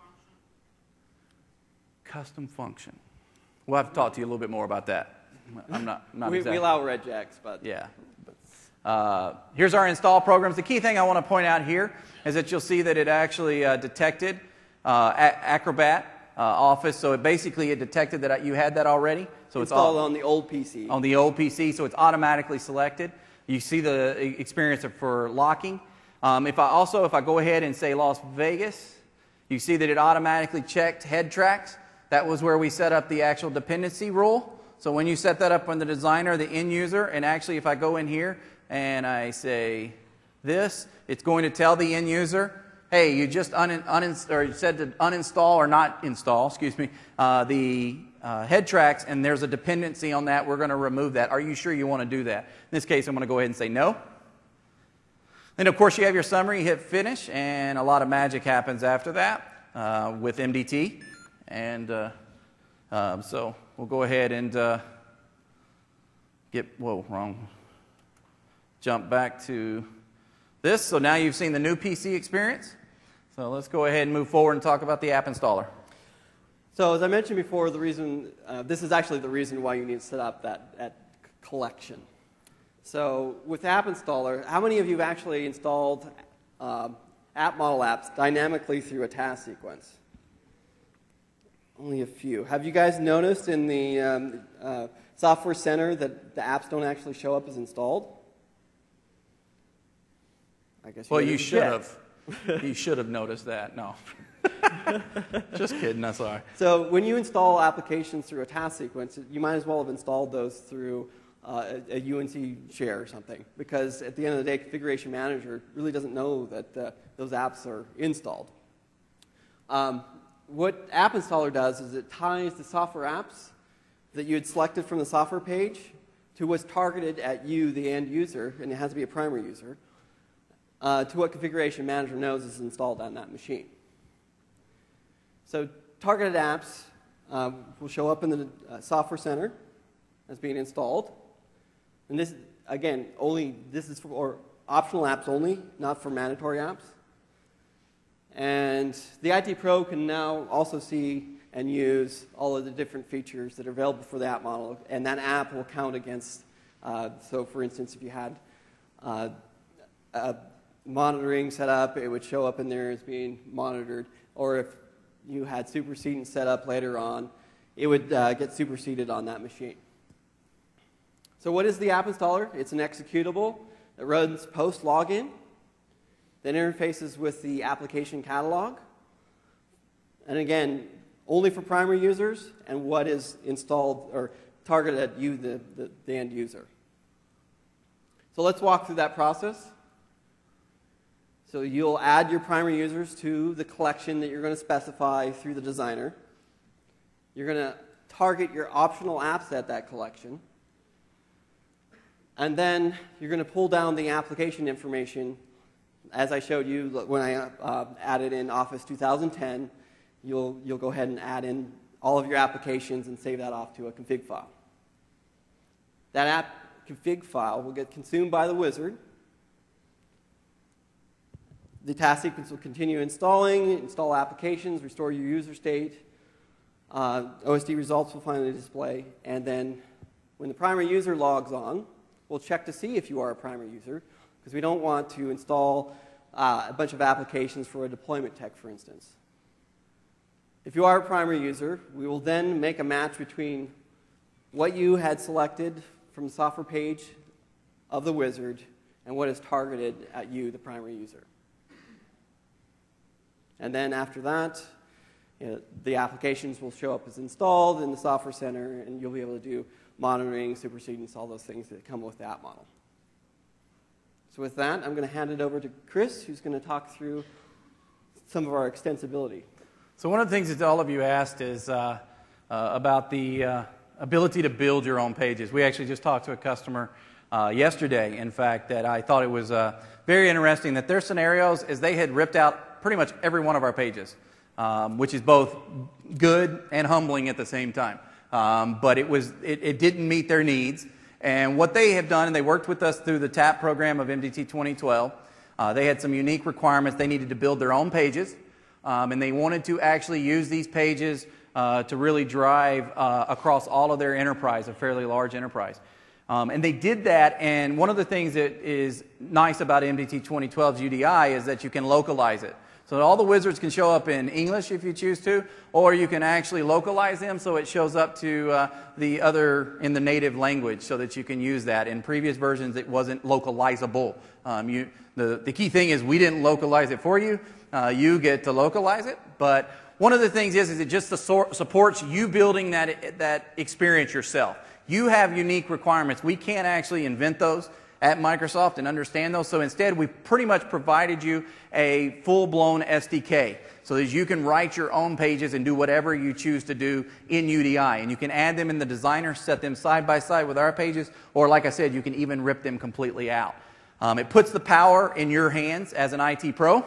Custom function. We'll have to talk to you a little bit more about that. I'm not, not we, exactly... we allow regex, but... Yeah. Uh, here's our install programs. The key thing I want to point out here is that you'll see that it actually uh, detected uh, Acrobat uh, Office. So it basically it detected that you had that already. So it's installed all, on the old P C. on the old P C, so it's automatically selected. You see the experience for locking. Um, if I also, if I go ahead and say Las Vegas, you see that it automatically checked head tracks. That was where we set up the actual dependency rule. So when you set that up on the designer, the end user, and actually if I go in here and I say this, it's going to tell the end user, hey, you just un, un, or you said to uninstall or not install, excuse me, uh, the uh, head tracks, and there's a dependency on that. We're going to remove that. Are you sure you want to do that? In this case, I'm going to go ahead and say no. Then, of course, you have your summary. You hit finish, and a lot of magic happens after that uh, with M D T. And uh, um, so we'll go ahead and uh, get, whoa, wrong. Jump back to this. So now you've seen the new P C experience. So let's go ahead and move forward and talk about the app installer. So as I mentioned before, the reason, uh, this is actually the reason why you need to set up that, that collection. So with App Installer, how many of you have actually installed um, app model apps dynamically through a task sequence? Only a few. Have you guys noticed in the um, uh, Software Center that the apps don't actually show up as installed? I guess. Well, you didn't should yet. have. You should have noticed that. No. Just kidding. That's all right. So when you install applications through a task sequence, you might as well have installed those through uh, a, a U N C share or something, because at the end of the day, Configuration Manager really doesn't know that uh, those apps are installed. Um, what App Installer does is it ties the software apps that you had selected from the software page to what's targeted at you, the end user, and it has to be a primary user, uh, to what Configuration Manager knows is installed on that machine. So targeted apps um, will show up in the uh, Software Center as being installed. And this, again, only this is for or optional apps only, not for mandatory apps. And the I T Pro can now also see and use all of the different features that are available for the app model, and that app will count against. Uh, so, for instance, if you had uh, a monitoring set up, it would show up in there as being monitored, or if you had superseding set up later on, it would uh, get superseded on that machine. So what is the App Installer? It's an executable that runs post-login, that interfaces with the application catalog, and again, only for primary users, and what is installed or targeted at you, the, the, the end user. So let's walk through that process. So you'll add your primary users to the collection that you're going to specify through the designer. You're going to target your optional apps at that collection. And then you're going to pull down the application information. As I showed you when I uh, added in Office two thousand ten, you'll, you'll go ahead and add in all of your applications and save that off to a config file. That app config file will get consumed by the wizard. The task sequence will continue installing, install applications, restore your user state. Uh, O S D results will finally display. And then when the primary user logs on, we'll check to see if you are a primary user, because we don't want to install uh, a bunch of applications for a deployment tech, for instance. If you are a primary user, we will then make a match between what you had selected from the software page of the wizard and what is targeted at you, the primary user. And then after that, you know, the applications will show up as installed in the Software Center, and you'll be able to do monitoring, supersedence, all those things that come with the app model. So with that, I'm going to hand it over to Chris, who's going to talk through some of our extensibility. So one of the things that all of you asked is uh, uh, about the uh, ability to build your own pages. We actually just talked to a customer uh, yesterday, in fact, that I thought it was uh, very interesting that their scenarios is they had ripped out pretty much every one of our pages, um, which is both good and humbling at the same time. Um, but it was it, it didn't meet their needs. And what they have done, and they worked with us through the TAP program of M D T twenty twelve, uh, they had some unique requirements. They needed to build their own pages, um, and they wanted to actually use these pages uh, to really drive uh, across all of their enterprise, a fairly large enterprise. Um, and they did that, and one of the things that is nice about M D T twenty twelve's U D I is that you can localize it. So all the wizards can show up in English if you choose to, or you can actually localize them so it shows up to uh, the other in the native language so that you can use that. In previous versions, it wasn't localizable. Um, you, the, the key thing is we didn't localize it for you. Uh, you get to localize it. But one of the things is, is it just supports you building that, that experience yourself. You have unique requirements. We can't actually invent those at Microsoft and understand those. So instead, we pretty much provided you a full-blown S D K so that you can write your own pages and do whatever you choose to do in U D I. And you can add them in the designer, set them side by side with our pages, or like I said, you can even rip them completely out. Um, it puts the power in your hands as an I T pro.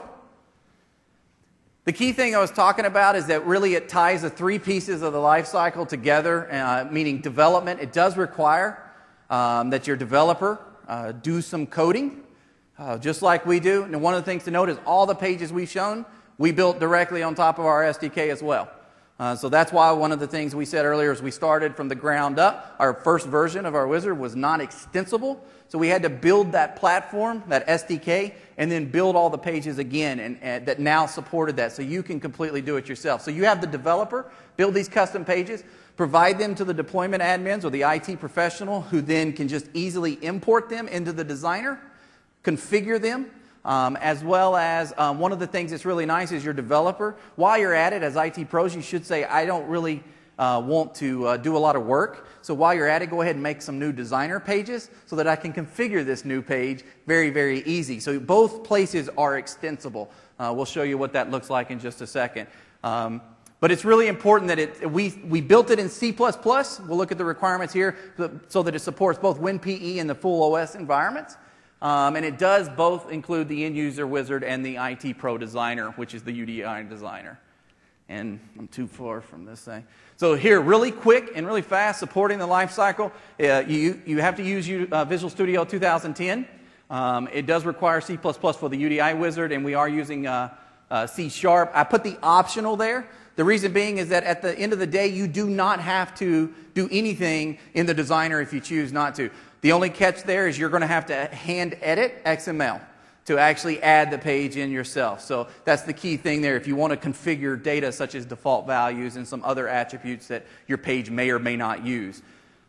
The key thing I was talking about is that really it ties the three pieces of the life cycle together, uh, meaning development. It does require um, that your developer Uh, do some coding, uh, just like we do. And one of the things to note is all the pages we've shown, we built directly on top of our S D K as well. Uh, so that's why one of the things we said earlier is we started from the ground up. Our first version of our wizard was not extensible, so we had to build that platform, that S D K, and then build all the pages again and, and that now supported that, so you can completely do it yourself. So you have the developer build these custom pages, provide them to the deployment admins or the I T professional, who then can just easily import them into the designer, configure them. Um, as well as um, one of the things that's really nice is your developer. While you're at it, as I T pros, you should say, I don't really uh, want to uh, do a lot of work. So while you're at it, go ahead and make some new designer pages so that I can configure this new page very, very easy. So both places are extensible. Uh, we'll show you what that looks like in just a second. Um, but it's really important that it, we, we built it in C plus plus. We'll look at the requirements here so that it supports both WinPE and the full O S environments. Um, and it does both include the end-user wizard and the I T Pro designer, which is the U D I designer. And I'm too far from this thing. So here, really quick and really fast, supporting the life cycle. Uh, you, you have to use uh, Visual Studio two thousand ten. Um, it does require C plus plus for the U D I wizard, and we are using uh, uh, C Sharp. I put the optional there. The reason being is that at the end of the day, you do not have to do anything in the designer if you choose not to. The only catch there is you're going to have to hand edit X M L to actually add the page in yourself. So that's the key thing there if you want to configure data such as default values and some other attributes that your page may or may not use.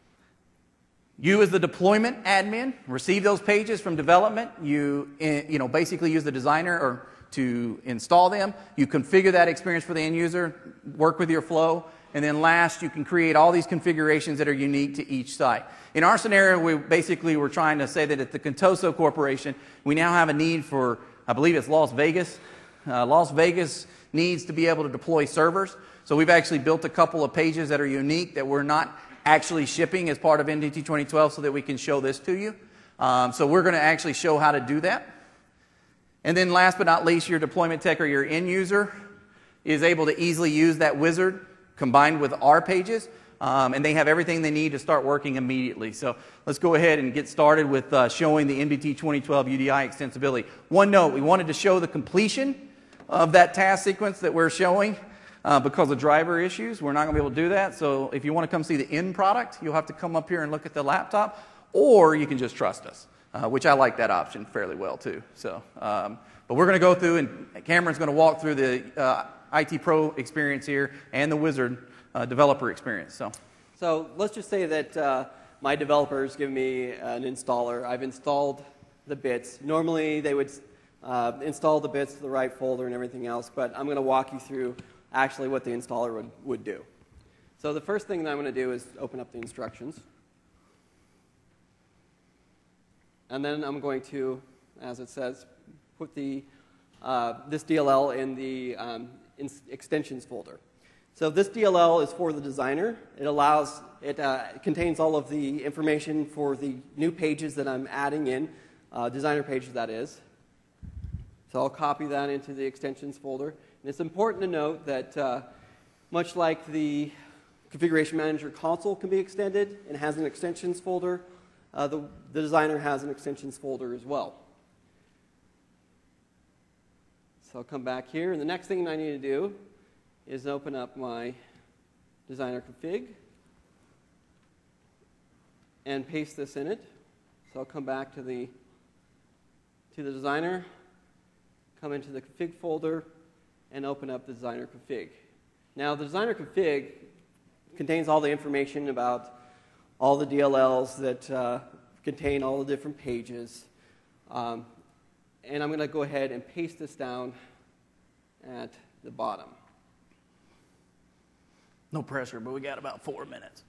You as the deployment admin receive those pages from development. You, you know, basically use the designer or to install them. You configure that experience for the end user, work with your flow, and then last you can create all these configurations that are unique to each site. In our scenario, we basically were trying to say that at the Contoso Corporation, we now have a need for, I believe it's Las Vegas. Uh, Las Vegas needs to be able to deploy servers. So we've actually built a couple of pages that are unique that we're not actually shipping as part of N D T twenty twelve so that we can show this to you. Um, so we're going to actually show how to do that. And then last but not least, your deployment tech or your end user is able to easily use that wizard combined with our pages, um, and they have everything they need to start working immediately. So let's go ahead and get started with uh, showing the N D T twenty twelve U D I extensibility. One note, we wanted to show the completion of that task sequence that we're showing uh, because of driver issues. We're not going to be able to do that, so if you want to come see the end product, you'll have to come up here and look at the laptop, or you can just trust us. Uh, which I like that option fairly well too. So, um, but we're going to go through, and Cameron's going to walk through the uh, I T Pro experience here and the Wizard uh, developer experience. So, so let's just say that uh, my developers give me an installer. I've installed the bits. Normally they would uh, install the bits to the right folder and everything else, but I'm going to walk you through actually what the installer would, would do. So the first thing that I'm going to do is open up the instructions. And then I'm going to, as it says, put the, uh, this D L L in the um, in extensions folder. So this D L L is for the designer. It allows, it uh, contains all of the information for the new pages that I'm adding in, uh, designer pages that is. So I'll copy that into the extensions folder. And it's important to note that uh, much like the Configuration Manager console can be extended and has an extensions folder, Uh, the, the designer has an extensions folder as well. So I'll come back here, and the next thing I need to do is open up my designer config and paste this in it. So I'll come back to the, to the designer, come into the config folder, and open up the designer config. Now the designer config contains all the information about all the D L Ls that uh, contain all the different pages. Um, and I'm going to go ahead and paste this down at the bottom. no pressure, but we got about four minutes.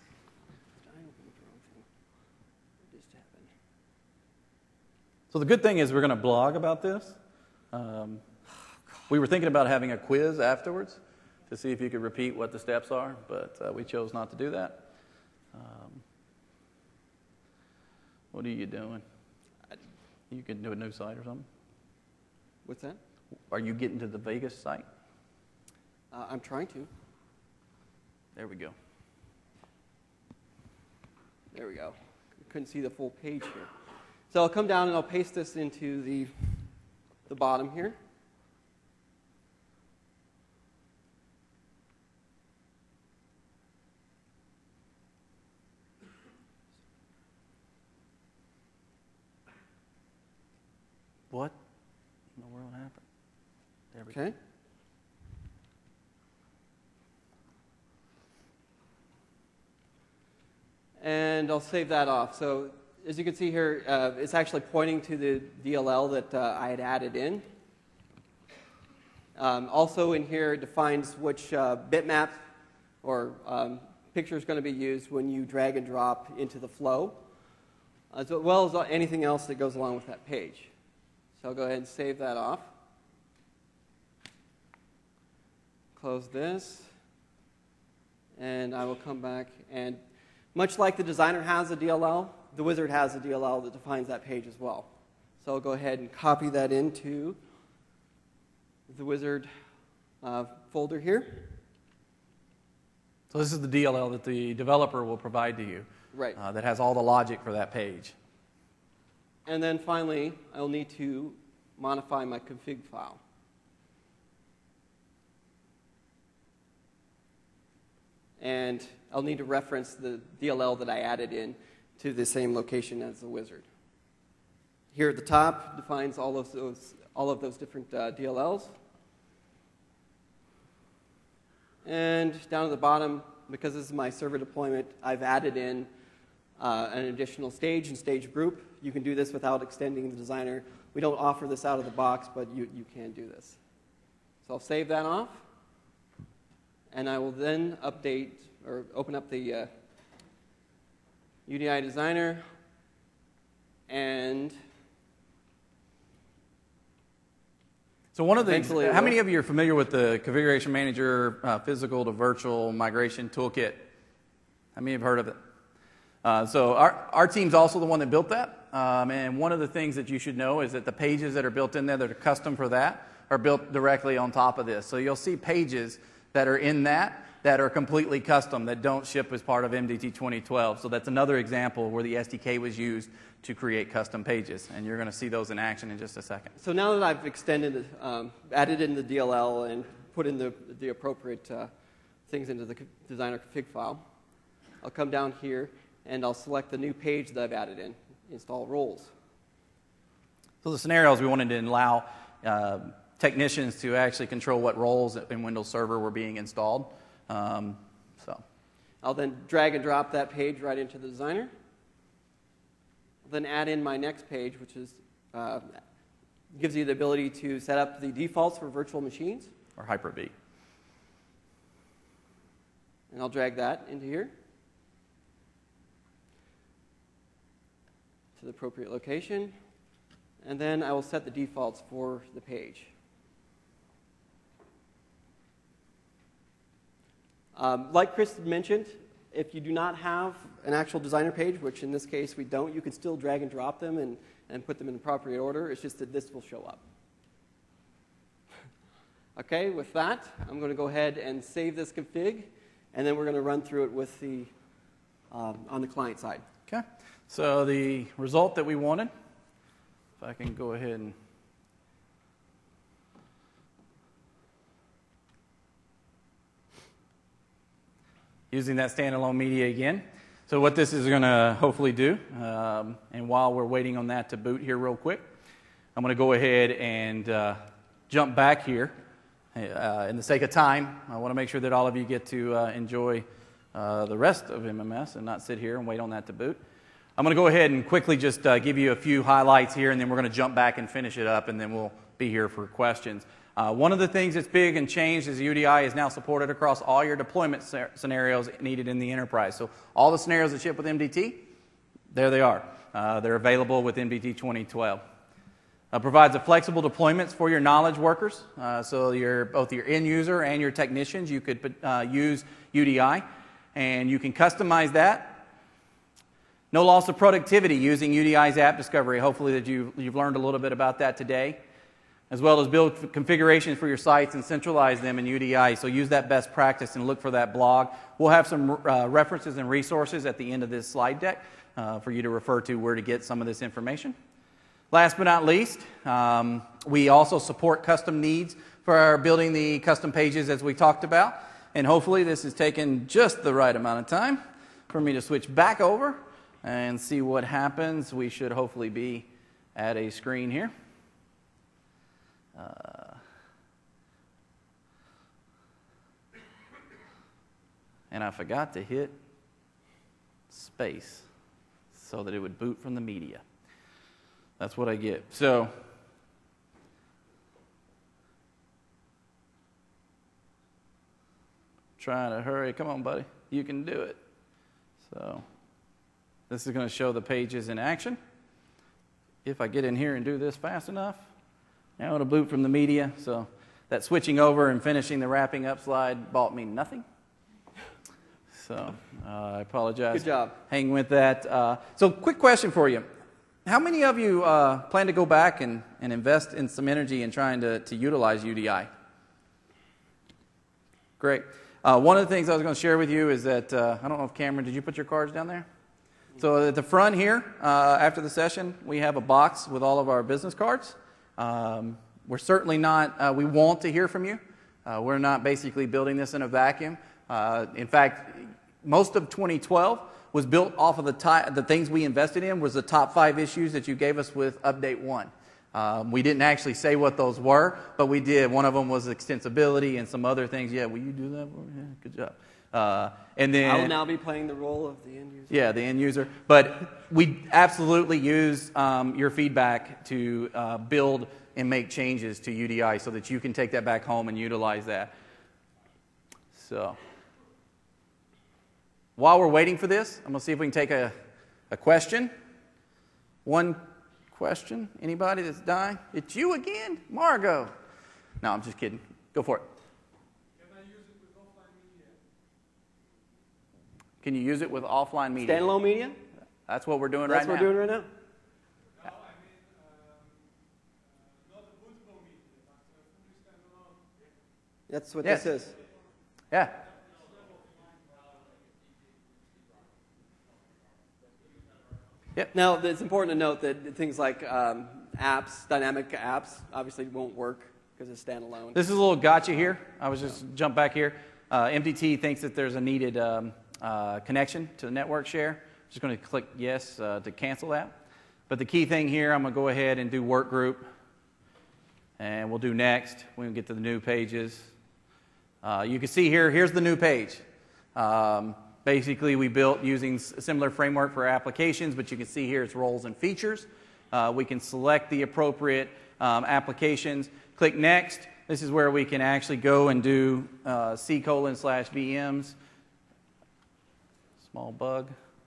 So the good thing is we're going to blog about this. Um, we were thinking about having a quiz afterwards to see if you could repeat what the steps are, but uh, we chose not to do that. Um, what are you doing? You can do a new site or something? What's that? Are you getting to the Vegas site? Uh, I'm trying to. There we go. There we go. Couldn't see the full page here. So I'll come down and I'll paste this into the, the bottom here. what in the world happened? There we go. Okay. And I'll save that off. So as you can see here, uh, it's actually pointing to the D L L that uh, I had added in. Um, also in here, it defines which uh, bitmap or um, picture is going to be used when you drag and drop into the flow, as well as anything else that goes along with that page. So I'll go ahead and save that off. Close this. And I will come back. And much like the designer has a D L L, the wizard has a D L L that defines that page as well. So I'll go ahead and copy that into the wizard uh, folder here. So this is the D L L that the developer will provide to you. Right. Uh, that has all the logic for that page. And then finally, I'll need to modify my config file. And I'll need to reference the D L L that I added in to the same location as the wizard. Here at the top defines all of those, all of those different uh, D L Ls. And down at the bottom, because this is my server deployment, I've added in uh, an additional stage and stage group. You can do this without extending the designer. We don't offer this out of the box, but you, you can do this. So I'll save that off. And I will then update or open up the uh, U D I designer. And So one of the, Eventually it how will. many of you are familiar with the Configuration Manager uh, physical to virtual migration toolkit? How many have heard of it? Uh, so our, our team's also the one that built that. Um, and one of the things that you should know is that the pages that are built in there that are custom for that are built directly on top of this. So you'll see pages that are in that that are completely custom, that don't ship as part of M D T twenty twelve. So that's another example where the S D K was used to create custom pages. And you're going to see those in action in just a second. so now that I've extended, um, added in the D L L and put in the, the appropriate uh, things into the designer config file, I'll come down here and I'll select the new page that I've added in, install roles. So the scenarios we wanted to allow uh, technicians to actually control what roles in Windows Server were being installed. Um, so I'll then drag and drop that page right into the designer. I'll then add in my next page, which is uh, gives you the ability to set up the defaults for virtual machines. or Hyper-V. And I'll drag that into here to the appropriate location. And then I will set the defaults for the page. Um, like Chris mentioned, if you do not have an actual designer page, which in this case we don't, you can still drag and drop them and, and put them in the appropriate order. It's just that this will show up. Okay, with that, I'm going to go ahead and save this config, and then we're going to run through it with the um, on the client side. Okay, so the result that we wanted, if I can go ahead and using that standalone media again. So what this is going to hopefully do, um, and while we're waiting on that to boot here real quick, I'm going to go ahead and uh, jump back here. Uh, in the sake of time, I want to make sure that all of you get to uh, enjoy uh, the rest of M M S and not sit here and wait on that to boot. I'm going to go ahead and quickly just uh, give you a few highlights here, and then we're going to jump back and finish it up, and then we'll be here for questions. Uh, one of the things that's big and changed is U D I is now supported across all your deployment scenarios needed in the enterprise. So all the scenarios that ship with M D T, there they are. Uh, they're available with M D T twenty twelve. Uh, provides a flexible deployments for your knowledge workers. Uh, so your, both your end user and your technicians, you could uh, use U D I, and you can customize that. No loss of productivity using U D I's app discovery. Hopefully that you've, you've learned a little bit about that today, as well as build configurations for your sites and centralize them in U D I. So use that best practice and look for that blog. We'll have some uh, references and resources at the end of this slide deck uh, for you to refer to where to get some of this information. Last but not least, um, we also support custom needs for our building the custom pages as we talked about. And hopefully this has taken just the right amount of time for me to switch back over and see what happens. We should hopefully be at a screen here. Uh, and I forgot to hit space so that it would boot from the media. That's what I get. So, trying to hurry. Come on, buddy. You can do it. So, this is going to show the pages in action. If I get in here and do this fast enough, now it'll boot from the media. So, that switching over and finishing the wrapping up slide bought me nothing. So, uh, I apologize. Good job. Hang with that. Uh, so, quick question for you. How many of you uh, plan to go back and, and invest in some energy in trying to, to utilize U D I? Great. Uh, one of the things I was going to share with you is that, uh, I don't know if Cameron, did you put your cards down there? So at the front here, uh, after the session, we have a box with all of our business cards. Um, we're certainly not, uh, we want to hear from you. Uh, we're not basically building this in a vacuum. Uh, in fact, most of twenty twelve was built off of the, ti- the things we invested in was the top five issues that you gave us with Update one. Um, we didn't actually say what those were, but we did. One of them was extensibility and some other things. Yeah, will you do that? Yeah, good job. Uh, and then I will now be playing the role of the end user. Yeah, the end user. But we absolutely use um, your feedback to uh, build and make changes to U D I so that you can take that back home and utilize that. So, while we're waiting for this, I'm going to see if we can take a, a question. One question. Anybody that's dying? It's you again? Margot. No, I'm just kidding. Go for it. Can I use it with offline media? Can you use it with offline media? Standalone media? That's what we're doing That's right what now. we're doing right now. No, I mean, um, uh, not a bootable media, but uh, fully standalone. That's what Yes. this is. Yeah. Now, it's important to note that things like um, apps, dynamic apps, obviously won't work because it's standalone. This is a little gotcha here. I was just jump back here. Uh, M D T thinks that there's a needed um, uh, connection to the network share. Just going to click yes uh, to cancel that. But the key thing here, I'm going to go ahead and do work group. And we'll do next when we get to the new pages. Uh, you can see here, here's the new page. Um, basically, we built using a similar framework for applications, but you can see here it's roles and features. Uh, we can select the appropriate um, applications. Click next. This is where we can actually go and do uh, C colon slash V Ms. Small bug.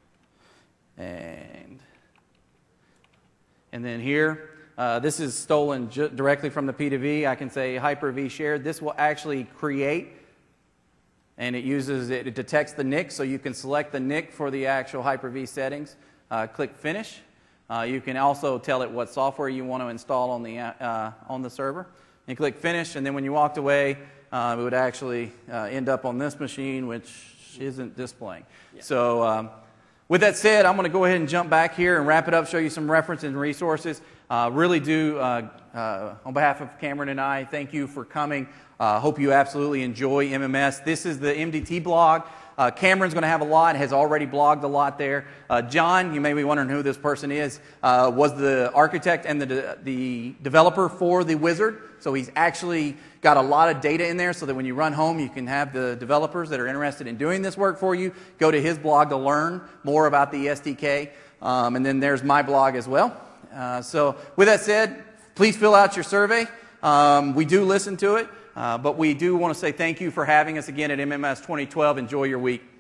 And, and then here, uh, this is stolen ju- directly from the P two V. I can say Hyper-V shared. This will actually create, and it uses, it, it detects the N I C, so you can select the N I C for the actual Hyper-V settings. Uh, click Finish. Uh, you can also tell it what software you want to install on the, uh, on the server. And click Finish, and then when you walked away, uh, it would actually uh, end up on this machine, which isn't displaying. Yeah. So, um, with that said, I'm going to go ahead and jump back here and wrap it up, show you some references and resources. Uh, really do, uh, uh, on behalf of Cameron and I, thank you for coming. I uh, hope you absolutely enjoy M M S. This is the M D T blog. Uh, Cameron's going to have a lot, has already blogged a lot there. Uh, John, you may be wondering who this person is, uh, was the architect and the, de- the developer for the Wizard. So he's actually got a lot of data in there so that when you run home, you can have the developers that are interested in doing this work for you go to his blog to learn more about the S D K. Um, and then there's my blog as well. Uh, so with that said, please fill out your survey. Um, we do listen to it. Uh, but we do want to say thank you for having us again at M M S twenty twelve. Enjoy your week.